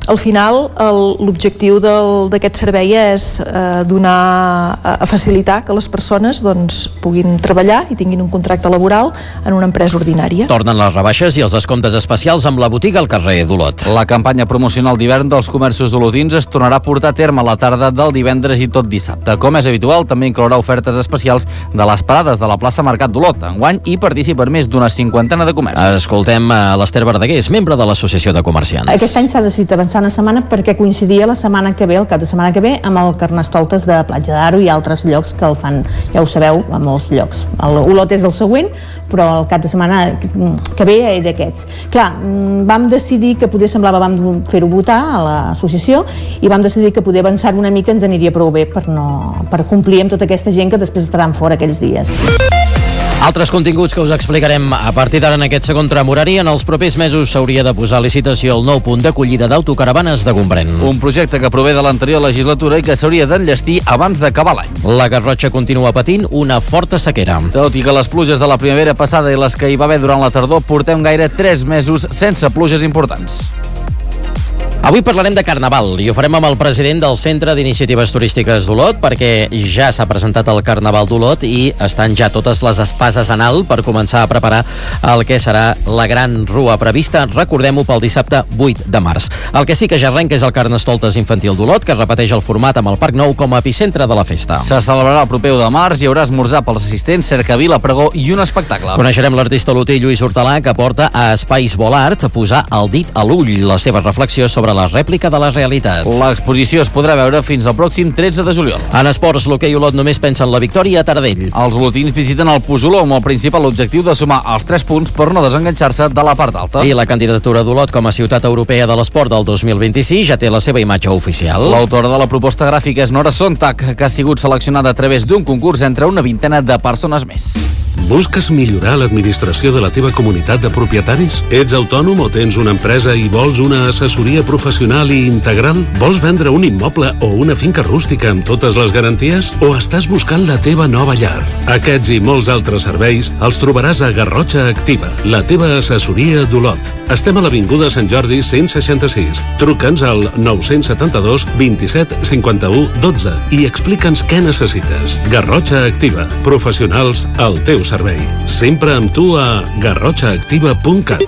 al final l'objectiu d'aquest servei és eh, donar, a, a facilitar que les persones doncs, puguin treballar i tinguin un contracte laboral en una empresa ordinària. Tornen les rebaixes i els descomptes especials amb la botiga al carrer d'Olot. La campanya promocional d'hivern dels comerços olotins es tornarà a portar a terme a la tarda del divendres i tot dissabte. Com és habitual, també inclourà ofertes especials de les parades de la plaça Mercat d'Olot. Enguany hi participen més d'una cinquantena de comerços. Escoltem a l'Ester Verdaguer, és membre de l'Associació de Comerciants. Aquest any s'ha decidit avançar una setmana perquè coincidia la setmana que ve, el cap de setmana que ve, amb el Carnestoltes de Platja d'Aro i altres llocs que el fan, ja ho sabeu, a molts llocs. Olot és del següent, però el cap de setmana que ve és d'aquests. Clar, vam decidir que poder semblava, vam fer-ho votar a l'associació i vam decidir que poder avançar una mica ens aniria prou bé per, no, per complir amb tota aquesta gent que després estaran fora aquells dies. Altres continguts que us explicarem a partir d'ara en aquest segon tram horari. En els propers mesos s'hauria de posar a licitació el nou punt d'acollida d'autocaravanes de Gombrèn. Un projecte que prové de l'anterior legislatura i que s'hauria d'enllestir abans d'acabar l'any. La Garrotxa continua patint una forta sequera. Tot i que les pluges de la primavera passada i les que hi va haver durant la tardor, portem gaire tres mesos sense pluges importants. Avui parlarem de Carnaval i ho farem amb el president del Centre d'Iniciatives Turístiques d'Olot perquè ja s'ha presentat el Carnaval d'Olot i estan ja totes les espases en alt per començar a preparar el que serà la gran rua prevista, recordem-ho, pel dissabte vuit de març. El que sí que ja arrenca és el Carnestoltes Infantil d'Olot, que repeteix el format amb el Parc Nou com a epicentre de la festa. Se celebrarà el proper u de març, hi haurà esmorzar pels assistents, cercavila, pregó i un espectacle. Coneixerem l'artista olotí Lluís Hortalà, que porta a Espais Volart a posar el dit a l'ull, les seves reflexions sobre la rèplica de les realitats. L'exposició es podrà veure fins al pròxim tretze de juliol. En esports, l'hoquei Olot només pensa en la victòria a Taradell. Els olotins visiten el Pujoló amb el principal objectiu de sumar els tres punts per no desenganxar-se de la part alta. I la candidatura d'Olot com a ciutat europea de l'esport del dos mil vint-i-sis ja té la seva imatge oficial. L'autora de la proposta gràfica és Nora Sontag, que ha sigut seleccionada a través d'un concurs entre una vintena de persones més. Busques millorar l'administració de la teva comunitat de propietaris? Ets autònom o tens una empresa i vols una assessoria professional i integral? Vols vendre un immoble o una finca rústica amb totes les garanties? O estàs buscant la teva nova llar? Aquests i molts altres serveis els trobaràs a Garrotxa Activa, la teva assessoria d'Olot. Estem a l'Avinguda Sant Jordi cent seixanta-sis. Truca'ns al nou set dos, vint-i-set, cinquanta-u, dotze i explica'ns què necessites. Garrotxa Activa, professionals al teu servei. Sempre amb tu a garrotxa activa punt cat.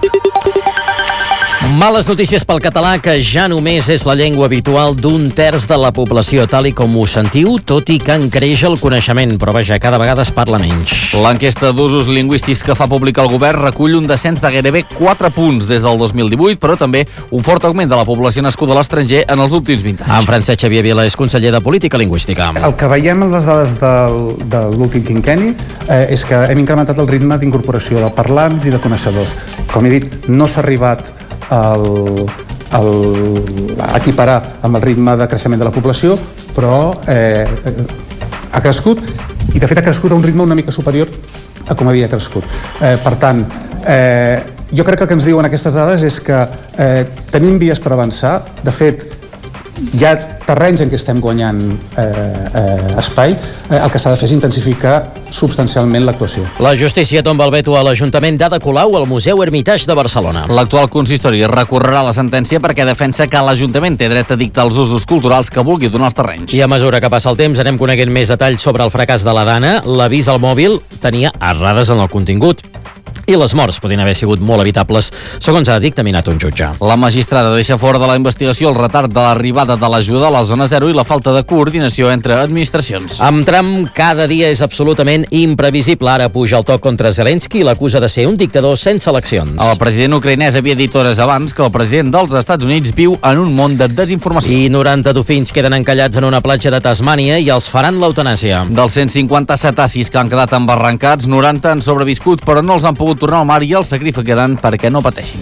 Males notícies pel català, que ja només és la llengua habitual d'un terç de la població, tal i com ho sentiu, tot i que en creix el coneixement, però vaja, cada vegada es parla menys. L'enquesta d'usos lingüístics que fa públic el govern recull un descens de gairebé quatre punts des del dos mil divuit, però també un fort augment de la població nascuda a l'estranger en els últims vint anys. En Francesc Xavier Vila és conseller de Política Lingüística. El que veiem en les dades del, de l'últim quinquenni eh, és que hem incrementat el ritme d'incorporació de parlants i de coneixedors. Com he dit, no s'ha arribat El, el, a equiparar amb el ritme de creixement de la població, però eh, ha crescut i de fet ha crescut a un ritme una mica superior a com havia crescut. Eh, per tant, eh, jo crec que el que ens diuen aquestes dades és que eh, tenim vies per avançar. De fet, hi ha terrenys en què estem guanyant eh, eh, espai. Eh, el que s'ha de fer és intensificar substancialment l'actuació. La justícia tomba el veto a l'Ajuntament d'Ada Colau al Museu Hermitage de Barcelona. L'actual consistori recorrerà la sentència perquè defensa que l'Ajuntament té dret a dictar els usos culturals que vulgui donar als terrenys. I a mesura que passa el temps anem coneguent més detalls sobre el fracàs de la Dana. L'avís al mòbil tenia errades en el contingut i les morts podien haver sigut molt evitables, segons ha dictaminat un jutge. La magistrada deixa fora de la investigació el retard de l'arribada de l'ajuda a la zona zero i la falta de coordinació entre administracions. Amb Trump, cada dia és absolutament imprevisible. Ara puja el toc contra Zelensky i l'acusa de ser un dictador sense eleccions. El president ucraïnès havia dit hores abans que el president dels Estats Units viu en un món de desinformació. I noranta dofins queden encallats en una platja de Tasmània i els faran l'eutanàsia. Dels cent cinquanta cetacis que han quedat embarrancats, noranta han sobreviscut, però no els han pogut tornar al mar i els sacrificaran perquè no pateixin.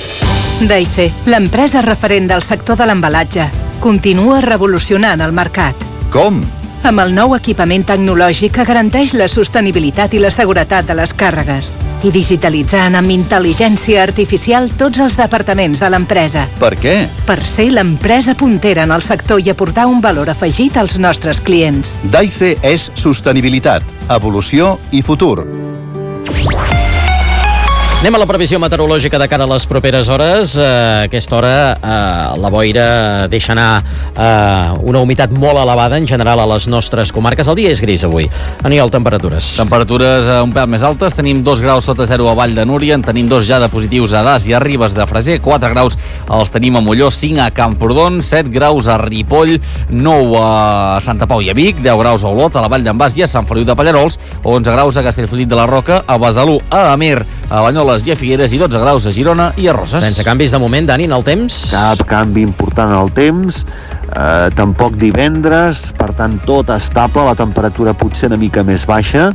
Daife, l'empresa referent del sector de l'embalatge, continua revolucionant el mercat. Com? Amb el nou equipament tecnològic que garanteix la sostenibilitat i la seguretat de les càrregues i digitalitzant amb intel·ligència artificial tots els departaments de l'empresa. Per què? Per ser l'empresa puntera en el sector i aportar un valor afegit als nostres clients. Daife és sostenibilitat, evolució i futur. Anem a la previsió meteorològica de cara a les properes hores. A aquesta hora eh, la boira deixa anar eh, una humitat molt elevada en general a les nostres comarques. El dia és gris avui. Aniol, temperatures. Temperatures eh, un pèl més altes. Tenim dos graus sota zero a Vall de Núria, en tenim dos ja de positius a Das i a Ribes de Freser, quatre graus els tenim a Molló, cinc a Camprodon, set graus a Ripoll, nou a Santa Pau i a Vic, deu graus a Olot, a la Vall d'en Bas i a Sant Feliu de Pallarols, onze graus a Castellfollit de la Roca, a Besalú, a Amer, a Banyoles i a Figueres i dotze graus a Girona i a Roses. Sense canvis de moment, Dani, en el temps? Cap canvi important en el temps, eh, tampoc divendres, per tant tot estable, la temperatura potser una mica més baixa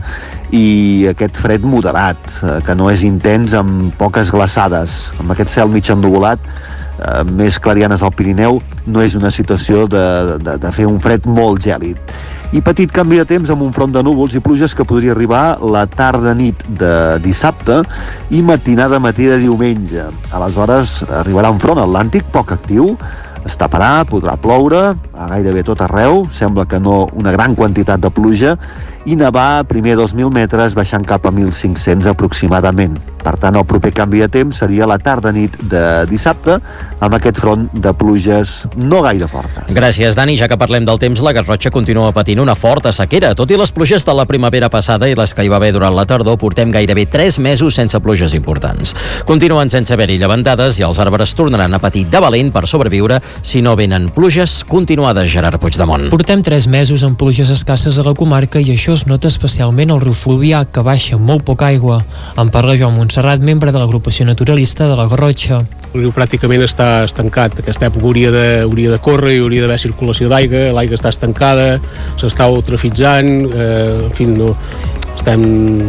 i aquest fred moderat, eh, que no és intens amb poques glaçades. Amb aquest cel mig ennuvolat, eh, més clarianes al Pirineu, no és una situació de, de, de fer un fred molt gèlid. I petit canvi de temps amb un front de núvols i pluges que podria arribar la tarda-nit de dissabte i matinada matí de diumenge. Aleshores arribarà un front atlàntic poc actiu, es taparà, podrà ploure a gairebé tot arreu, sembla que no una gran quantitat de pluja, i nevar primer dos mil metres baixant cap a mil cinc-cents aproximadament. Per tant, el proper canvi de temps seria la tarda-nit de dissabte amb aquest front de pluges no gaire fortes. Gràcies, Dani. Ja que parlem del temps, la Garrotxa continua patint una forta sequera. Tot i les pluges de la primavera passada i les que hi va haver durant la tardor, portem gairebé tres mesos sense pluges importants. Continuen sense haver-hi llevantades i els arbres tornaran a patir de valent per sobreviure si no venen pluges continuades. Gerard Puigdemont. Portem tres mesos amb pluges escasses a la comarca i això es nota especialment al riu Fluvià, que baixa molt poca aigua. En parla Joan Montserrat, membre de l'agrupació naturalista de la Garrotxa. El riu pràcticament està estancat. Aquesta època hauria de, hauria de córrer i hauria d'haver circulació d'aigua. L'aigua està estancada, s'està eutrofitzant, eh, en fi, no, estem,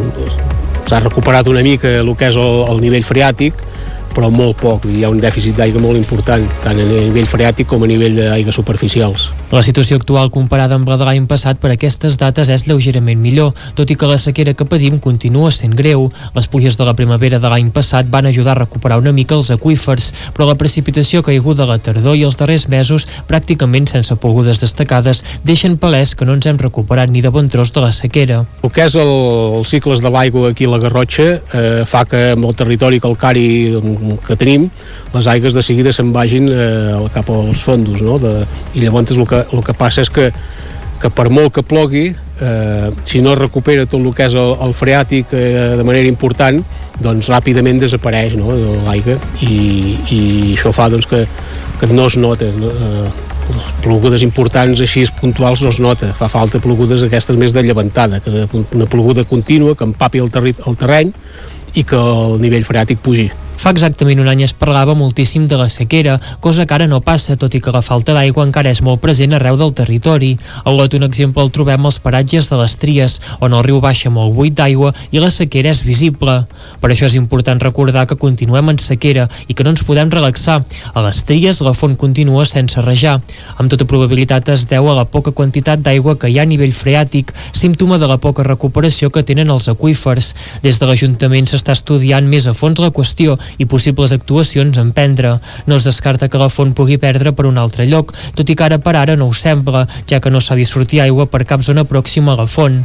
s'ha recuperat una mica el que és el, el nivell freàtic, però molt poc, hi ha un dèficit d'aigua molt important, tant a nivell freàtic com a nivell d'aigua superficials. La situació actual comparada amb la de l'any passat per aquestes dates és lleugerament millor, tot i que la sequera que patim continua sent greu. Les pluges de la primavera de l'any passat van ajudar a recuperar una mica els aqüífers, però la precipitació caiguda a la tardor i els darrers mesos, pràcticament sense plogudes destacades, deixen palès que no ens hem recuperat ni de bon tros de la sequera. El que és el, els cicles de l'aigua aquí a la Garrotxa eh, fa que amb el territori calcari que tenim, les aigües de seguida se'n vagin eh, cap als fondos, no? De, i llavors el que, el que passa és que, que per molt que plogui, eh, si no recupera tot el que és el, el freàtic eh, de manera important, doncs ràpidament desapareix, no? L'aigua, i, i això fa doncs, que, que no es nota, no? Eh, plogudes importants així puntuals no es nota, fa falta plogudes aquestes més de llevantada, que una ploguda contínua que empapi el, terri, el terreny i que el nivell freàtic pugi. Fa exactament un any es parlava moltíssim de la sequera, cosa que ara no passa, tot i que la falta d'aigua encara és molt present arreu del territori. A Olot un exemple el trobem als paratges de les Tries, on el riu baixa molt buit d'aigua i la sequera és visible. Per això és important recordar que continuem en sequera i que no ens podem relaxar. A les Tries la font continua sense rajar. Amb tota probabilitat es deu a la poca quantitat d'aigua que hi ha a nivell freàtic, símptoma de la poca recuperació que tenen els aqüífers. Des de l'Ajuntament s'està estudiant més a fons la qüestió i possibles actuacions a emprendre. No es descarta que la font pugui perdre per un altre lloc, tot i que ara per ara no ho sembla, ja que no s'ha vist sortir aigua per cap zona pròxima a la font.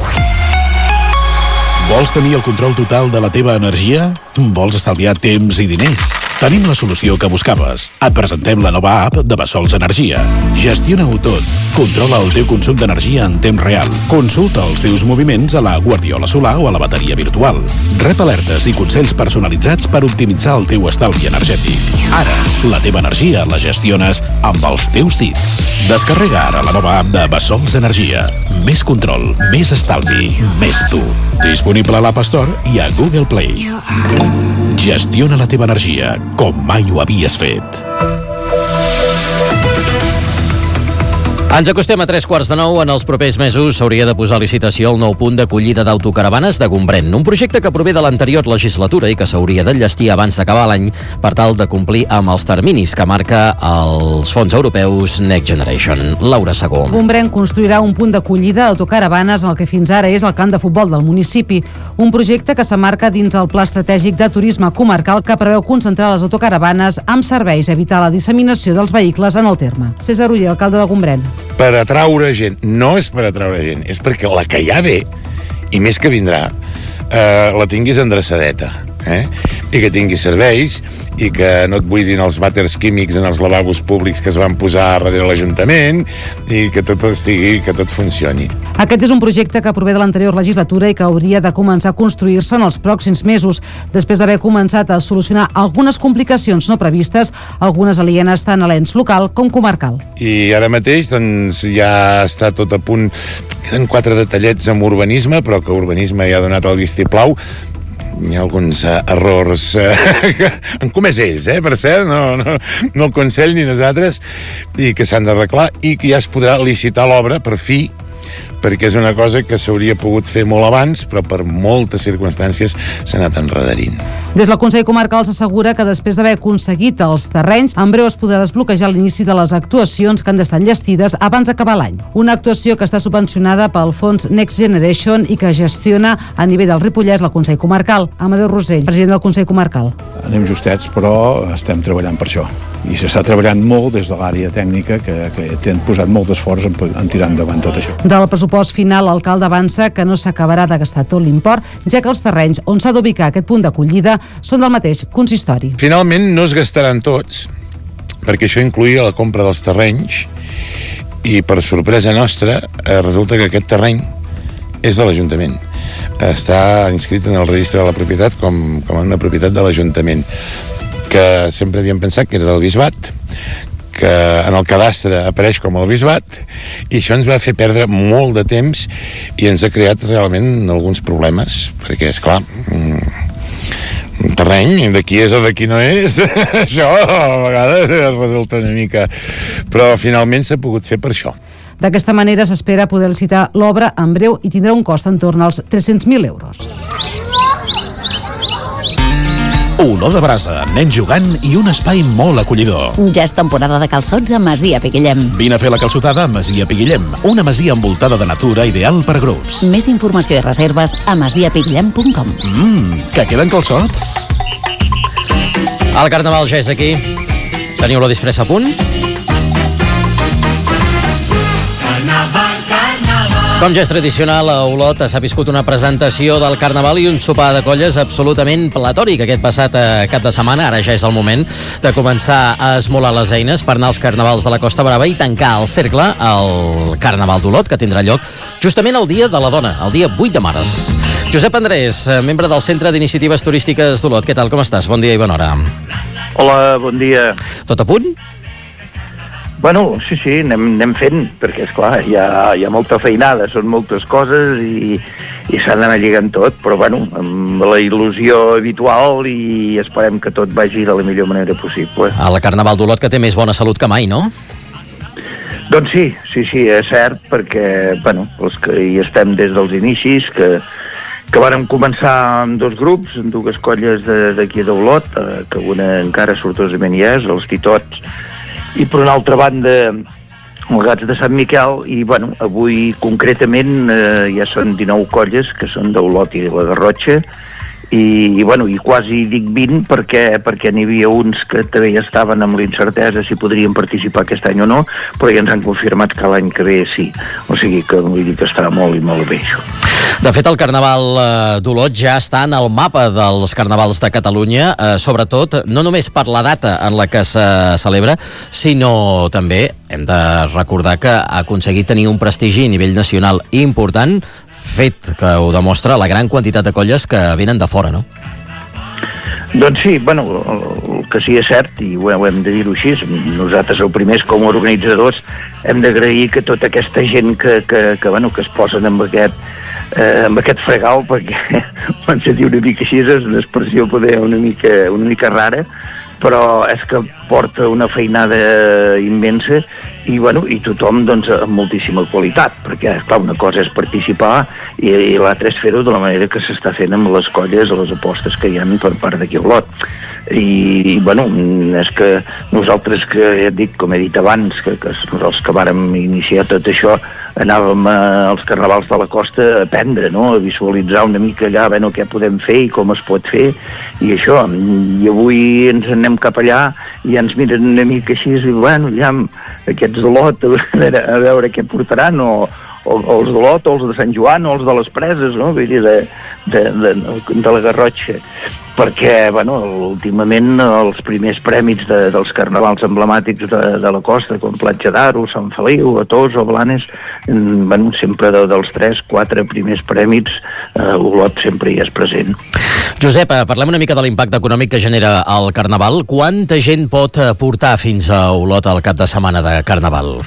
Vols tenir el control total de la teva energia? Vols estalviar temps i diners? Tenim la solució que buscaves. Et presentem la nova app de Bessols Energia. Gestiona-ho tot. Controla el teu consum d'energia en temps real. Consulta els teus moviments a la guardiola solar o a la bateria virtual. Rep alertes i consells personalitzats per optimitzar el teu estalvi energètic. Ara, la teva energia la gestiones amb els teus dits. Descarrega ara la nova app de Bessols Energia. Més control, més estalvi, més tu. Disponible a l'App Store i a Google Play. Gestiona la teva energia com mai ho havies fet. Ens acostem a tres quarts de nou. En els propers mesos s'hauria de posar a licitació el nou punt d'acollida d'autocaravanes de Gombrèn, un projecte que prové de l'anterior legislatura i que s'hauria d'enllestir abans d'acabar l'any per tal de complir amb els terminis que marca els fons europeus Next Generation. Laura Segó. Gombrèn construirà un punt d'acollida d'autocaravanes en el que fins ara és el camp de futbol del municipi, un projecte que s'emmarca dins el Pla Estratègic de Turisme Comarcal que preveu concentrar les autocaravanes amb serveis i evitar la disseminació dels vehicles en el terme. César Uller, alcalde de Gombrèn. Per atraure gent, no és per atraure gent, és perquè la que ja ve, i més que vindrà, eh, la tinguis endreçadeta. eh? I que tingui serveis i que no et buidin els vàters químics en els lavabos públics que es van posar darrere l'Ajuntament i que tot estigui, que tot funcioni. Aquest és un projecte que prové de l'anterior legislatura i que hauria de començar a construir-se en els pròxims mesos, després d'haver començat a solucionar algunes complicacions no previstes, algunes alienes tant a l'ens local com comarcal. I ara mateix doncs, ja està tot a punt. Queden quatre detallets amb urbanisme, però que urbanisme ja ha donat el vistiplau. Hi ha alguns uh, errors uh, que han comès ells, eh, per cert, no, no, no el Consell ni nosaltres, i que s'han d'arreglar i que ja es podrà licitar l'obra per fi, perquè és una cosa que s'hauria pogut fer molt abans, però per moltes circumstàncies s'ha anat enredarint. Des del Consell Comarcal s'assegura que després d'haver aconseguit els terrenys, en breu es podrà desbloquejar l'inici de les actuacions que han d'estar enllestides abans d'acabar l'any. Una actuació que està subvencionada pel fons Next Generation i que gestiona a nivell del Ripollès el Consell Comarcal. Amadeu Rosell, president del Consell Comarcal. Anem justets, però estem treballant per això. I s'està treballant molt des de l'àrea tècnica que, que han posat molt d'esforç en, en tirar endavant tot això. Del pressupost final, l'alcalde avança que no s'acabarà de gastar tot l'import, ja que els terrenys on s'ha d'ubicar aquest punt d'acollida són del mateix consistori. Finalment no es gastaran tots, perquè això incluïa la compra dels terrenys i, per sorpresa nostra, eh, resulta que aquest terreny és de l'Ajuntament. Està inscrit en el registre de la propietat com, com una propietat de l'Ajuntament, que sempre havíem pensat que era del Bisbat, que en el cadastre apareix com el Bisbat, i això ens va fer perdre molt de temps i ens ha creat realment alguns problemes, perquè, és clar, un terreny, d'aquí és o d'aquí no és, això a vegades resulta una mica... Però finalment s'ha pogut fer per això. D'aquesta manera s'espera poder licitar l'obra en breu i tindrà un cost entorn als tres-cents mil euros. Olor de brasa, nens jugant i un espai molt acollidor. Ja és temporada de calçots a Masia Piguillem. Vine a fer la calçotada a Masia Piguillem, una masia envoltada de natura ideal per grups. Més informació i reserves a masia piguillem punt com. Mmm, que queden calçots? El carnaval ja és aquí. Teniu la disfressa a punt? Com ja és tradicional, a Olot s'ha viscut una presentació del Carnaval i un sopar de colles absolutament platòric aquest passat cap de setmana. Ara ja és el moment de començar a esmolar les eines per anar als Carnavals de la Costa Brava i tancar el cercle al Carnaval d'Olot, que tindrà lloc justament el dia de la dona, el dia vuit de març. Josep Andrés, membre del Centre d'Iniciatives Turístiques d'Olot. Què tal, com estàs? Bon dia i bona hora. Hola, bon dia. Tot a punt? Bueno, sí, sí, anem, anem fent, perquè, esclar, hi ha, hi ha molta feinada, són moltes coses i, i s'ha d'anar lligant tot, però, bueno, amb la il·lusió habitual i esperem que tot vagi de la millor manera possible. El Carnaval d'Olot, que té més bona salut que mai, no? Doncs sí, sí, sí, és cert, perquè, bueno, els que hi estem des dels inicis, que, que vàrem començar amb dos grups, amb dues colles d'aquí d'Olot, eh, que una encara sortosament hi és, els Titots, i per una altra banda els Gats de Sant Miquel, i bueno, avui concretament eh, ja són dinou colles que són d'Olot i de la Garrotxa, i, i bueno, i quasi dic vint perquè, perquè n'hi havia uns que també ja estaven amb l'incertesa si podrien participar aquest any o no, però ja ens han confirmat que l'any que ve sí, o sigui que vull dir que estarà molt i molt bé això. De fet, el Carnaval d'Olot ja està en el mapa dels Carnavals de Catalunya, eh, sobretot no només per la data en la que se celebra, sinó també hem de recordar que ha aconseguit tenir un prestigi a nivell nacional important, fet que ho demostra la gran quantitat de colles que venen de fora, no? Doncs sí, bueno, el que sí és cert, i ho hem de dir-ho així, nosaltres el primers com a organitzadors hem d'agrair que tota aquesta gent que, que, que, bueno, que es posen amb aquest, eh, amb aquest fregal, perquè quan se diu una mica així és una expressió poder una mica, una mica rara, però és que porta una feinada immensa i, bueno, i tothom doncs, amb moltíssima qualitat, perquè clar, una cosa és participar i, i l'altra és fer-ho de la manera que s'està fent amb les colles o les apostes que hi ha per part d'aquí a Olot. I, i bueno, és que nosaltres, que ja et dic, com he dit abans, que, que nosaltres que vàrem iniciar tot això, anàvem a, als Carnavals de la Costa a aprendre, no? A visualitzar una mica allà, bueno, què podem fer i com es pot fer, i això, i avui ens anem cap allà i ens miren una mica així i bueno, ja aquests d'Olot a veure, a veure què portaran, o, o, o els d'Olot, o els de Sant Joan, o els de les Preses, no? Vull dir, de, de, de, de la Garrotxa. perquè, bueno, últimament els primers prèmits de, dels carnavals emblemàtics de, de la costa, com Platja d'Aro, Sant Feliu, Atós o Blanes, bueno, sempre de, dels tres, quatre primers prèmits, eh, Olot sempre hi és present. Josep, parlem una mica de l'impacte econòmic que genera el Carnaval. Quanta gent pot portar fins a Olot al cap de setmana de Carnaval?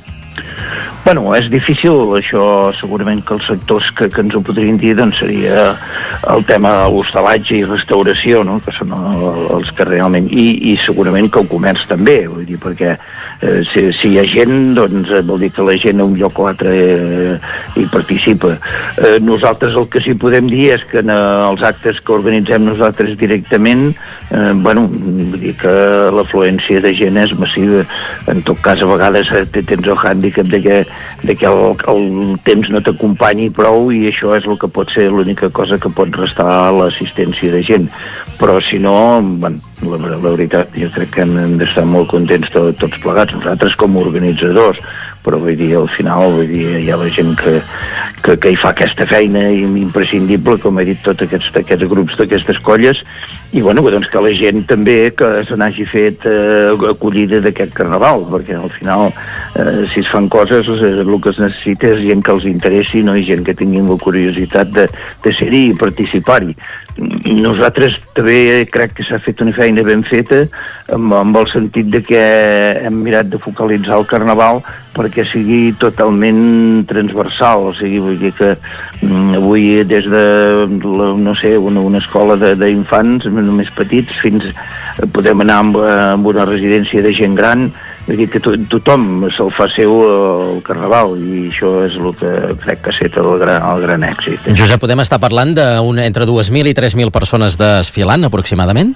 Bueno, és difícil, això segurament que els sectors que, que ens ho podrien dir doncs seria el tema de l'hostalatge i restauració, no? Que són els que realment, i, i segurament que el comerç també, vull dir, perquè eh, si, si hi ha gent, doncs vol dir que la gent a un lloc o altre eh, hi participa. Eh, nosaltres el que sí podem dir és que en els actes que organitzem nosaltres directament, eh, bueno, vull dir que l'afluència de gent és massiva. En tot cas, a vegades tens el hàndicap de que de que el, el temps no t'acompanyi prou, i això és el que pot ser l'única cosa que pot restar l'assistència de gent. Però si no, bueno, la, la veritat, jo crec que hem d'estar molt contents to, tots plegats, nosaltres com a organitzadors, però vull dir, al final vull dir, hi ha la gent que, que, que hi fa aquesta feina imprescindible, com he dit, tots aquests, aquests grups d'aquestes colles, i bueno, doncs que la gent també que se n'hagi fet eh, acollida d'aquest carnaval, perquè al final eh, si es fan coses el que es necessita és gent que els interessi, no? I gent que tinguin la curiositat de, de ser-hi i participar-hi. Nosaltres també crec que s'ha fet una feina ben feta amb, amb el sentit de que hem mirat de focalitzar el carnaval perquè sigui totalment transversal, o sigui, vull dir que mm, avui des de la, no sé, una, una escola d'infants només petits fins podem anar amb, amb una residència de gent gran, vull dir que to, tothom se'l fa seu el carnaval, i això és el que crec que ha estat el gran, el gran èxit. Josep, podem estar parlant d'entre dues mil i tres mil persones desfilant aproximadament?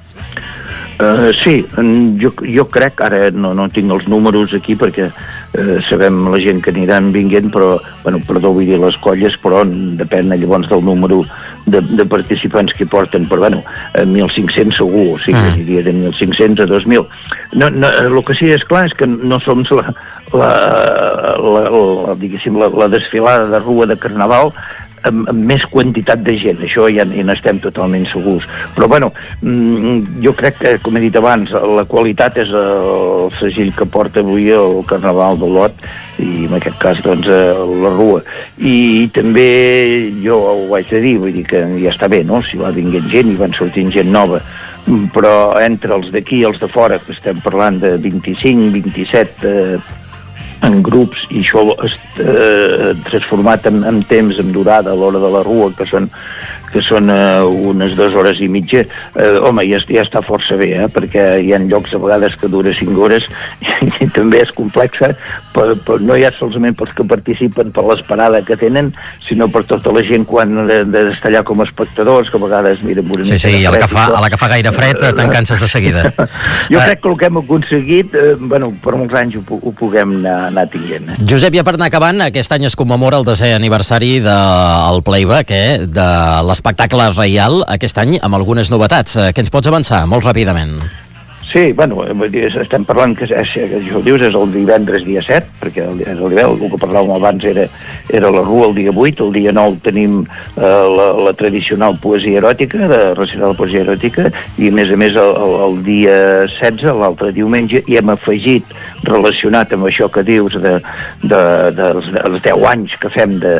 Uh, sí, jo, jo crec, ara no, no tinc els números aquí perquè uh, sabem la gent que aniran vinguent, però, bueno, perdó, vull dir les colles, però depèn llavors del número de, de participants que porten, però bueno, mil cinc-cents segur, o sigui, mm. diria de mil cinc-cents a dos mil. No, no, el que sí és clar és que no som la, la, la, la, diguéssim, la, la desfilada de rua de Carnaval amb, amb més quantitat de gent, això ja, ja n'estem totalment segurs. Però bueno, jo crec que, com he dit abans, la qualitat és el segell que porta avui el Carnaval d'Olot, i en aquest cas doncs la rua. I, i també jo ho vaig a dir, vull dir que ja està bé, no? Si va vinguent gent i van sortint gent nova, però entre els d'aquí i els de fora, que estem parlant de vint-i-cinc, vint-i-set eh, en grups, i això eh, transformat en, en temps, en durada a l'hora de la rua, que són, que són eh, unes dues hores i mitja, eh, home, ja, ja està força bé, eh, perquè hi ha llocs a vegades que dura cinc hores i, i també és complexa, per, per, no ja solament pels que participen per l'esperada que tenen, sinó per tota la gent quan de, de d'estar allà com a espectadors, que a vegades miren una sí, sí, a la, que fa, a la que fa gaire fred te'n canses de seguida. Jo crec que el que hem aconseguit, eh, bueno, per molts anys ho, ho puguem anar, anar tinguent. Eh? Josep, ja per anar acabant, aquest any es commemora el desè aniversari del Playback, eh, de l'espectacle reial, aquest any amb algunes novetats. Què ens pots avançar, molt ràpidament? Sí, bueno, estem parlant que, és, que això dius, és el divendres dia set, perquè és el nivell, el que parlàvem abans era, era la rua el dia vuit, el dia nou tenim eh, la, la tradicional poesia eròtica, de recitar la poesia eròtica, i a més a més el, el, el dia setze, l'altre diumenge, i hem afegit, relacionat amb això que dius de, de, de, dels, dels deu anys que fem de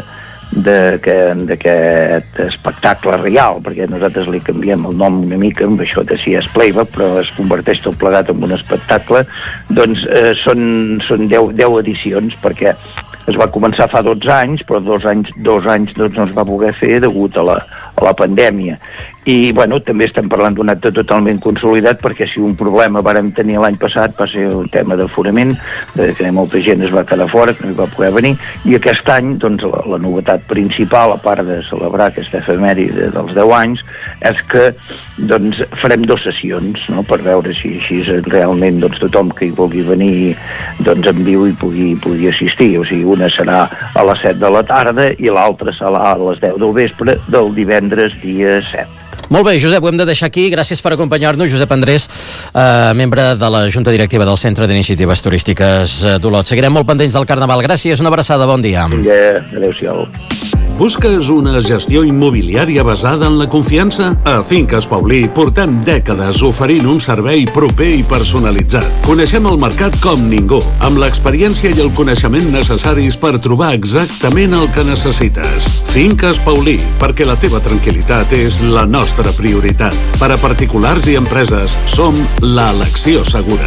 d'aquest espectacle real, perquè nosaltres li canviem el nom una mica amb això de si és playback, però es converteix tot plegat en un espectacle, doncs eh, són, són deu, deu edicions, perquè es va començar fa dotze anys, però dos anys, dos anys doncs, no es va poder fer degut a la, a la pandèmia. I, bueno, també estem parlant d'un acte totalment consolidat, perquè si un problema vàrem tenir l'any passat va ser el tema d'aforament, de que molta gent es va quedar fora, que no hi va poder venir, i aquest any, doncs, la, la novetat principal, a part de celebrar aquesta efemèride dels deu anys, és que, doncs, farem dues sessions, no?, per veure si així realment, doncs, tothom que hi vulgui venir, doncs, en viu i pugui, pugui assistir. O sigui, una serà a les set de la tarda i l'altra serà a les deu del vespre del divendres dia set. Molt bé, Josep, ho hem de deixar aquí. Gràcies per acompanyar-nos. Josep Andrés, eh, membre de la Junta Directiva del Centre d'Iniciatives Turístiques d'Olot. Seguirem molt pendents del Carnaval. Gràcies, una abraçada, bon dia. Adéu-siau. Busques una gestió immobiliària basada en la confiança? A Finques Paulí portem dècades oferint un servei proper i personalitzat. Coneixem el mercat com ningú, amb l'experiència i el coneixement necessaris per trobar exactament el que necessites. Finques Paulí, perquè la teva tranquil·litat és la nostra prioritat. Per a particulars i empreses, som l'elecció segura.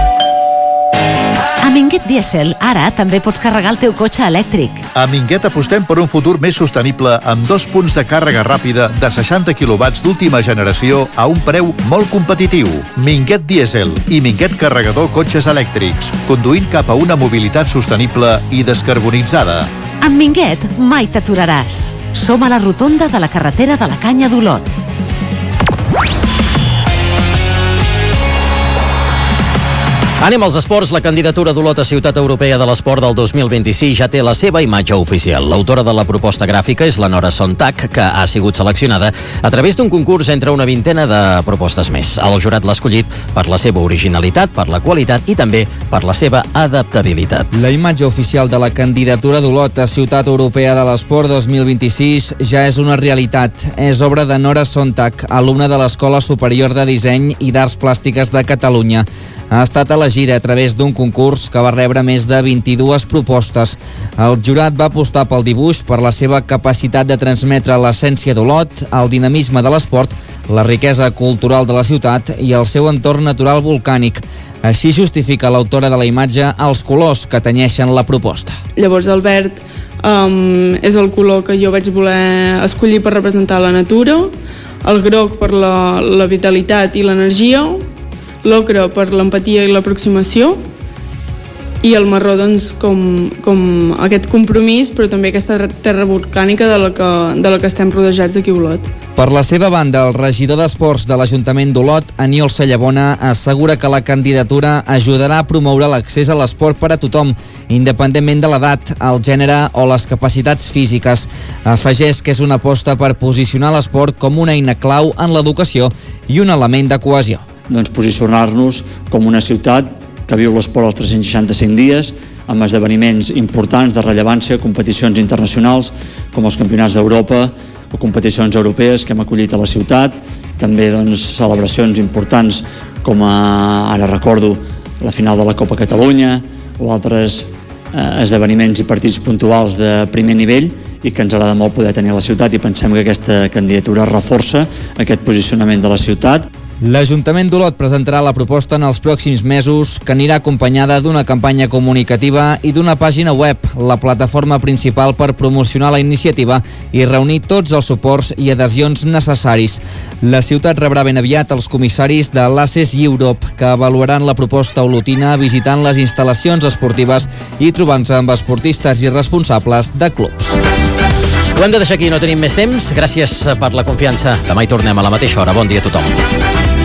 A Minguet Diesel, ara també pots carregar el teu cotxe elèctric. A Minguet apostem per un futur més sostenible amb dos punts de càrrega ràpida de seixanta quilowatts d'última generació a un preu molt competitiu. Minguet Diesel i Minguet Carregador Cotxes Elèctrics, conduint cap a una mobilitat sostenible i descarbonitzada. Amb Minguet mai t'aturaràs. Som a la rotonda de la carretera de la Canya d'Olot. Anem als esports. La candidatura d'Olot a Ciutat Europea de l'Esport del dos mil vint-i-sis ja té la seva imatge oficial. L'autora de la proposta gràfica és la Nora Sontag, que ha sigut seleccionada a través d'un concurs entre una vintena de propostes més. El jurat l'ha escollit per la seva originalitat, per la qualitat i també per la seva adaptabilitat. La imatge oficial de la candidatura d'Olot a Ciutat Europea de l'Esport dos mil vint-i-sis ja és una realitat. És obra de Nora Sontag, alumna de l'Escola Superior de Disseny i d'Arts Plàstiques de Catalunya. Ha estat elegida a través d'un concurs que va rebre més de vint-i-dues propostes. El jurat va apostar pel dibuix per la seva capacitat de transmetre l'essència d'Olot, el dinamisme de l'esport, la riquesa cultural de la ciutat i el seu entorn natural volcànic. Així justifica l'autora de la imatge els colors que tenyeixen la proposta. Llavors el verd um, és el color que jo vaig voler escollir per representar la natura, el groc per la, la vitalitat i l'energia, l'ocre per l'empatia i l'aproximació i el marró doncs, com, com aquest compromís, però també aquesta terra volcànica de la que, de la que estem rodejats aquí a Olot. Per la seva banda, el regidor d'Esports de l'Ajuntament d'Olot, Aniol Sallabona, assegura que la candidatura ajudarà a promoure l'accés a l'esport per a tothom, independentment de l'edat, el gènere o les capacitats físiques. Afegeix que és una aposta per posicionar l'esport com una eina clau en l'educació i un element de cohesió. Doncs posicionar-nos com una ciutat que viu l'esport els tres-cents seixanta-cinc dies, amb esdeveniments importants de rellevància, competicions internacionals com els campionats d'Europa o competicions europees que hem acollit a la ciutat, també doncs, celebracions importants com a, ara recordo la final de la Copa Catalunya o altres eh, esdeveniments i partits puntuals de primer nivell i que ens agrada molt poder tenir a la ciutat i pensem que aquesta candidatura reforça aquest posicionament de la ciutat. L'Ajuntament d'Olot presentarà la proposta en els pròxims mesos, que anirà acompanyada d'una campanya comunicativa i d'una pàgina web, la plataforma principal per promocionar la iniciativa i reunir tots els suports i adhesions necessaris. La ciutat rebrà ben aviat els comissaris de l'A C E S Europe, que avaluaran la proposta olotina visitant les instal·lacions esportives i trobant-se amb esportistes i responsables de clubs. Ho hem de deixar aquí, no tenim més temps. Gràcies per la confiança. Demà hi tornem a la mateixa hora. Bon dia a tothom.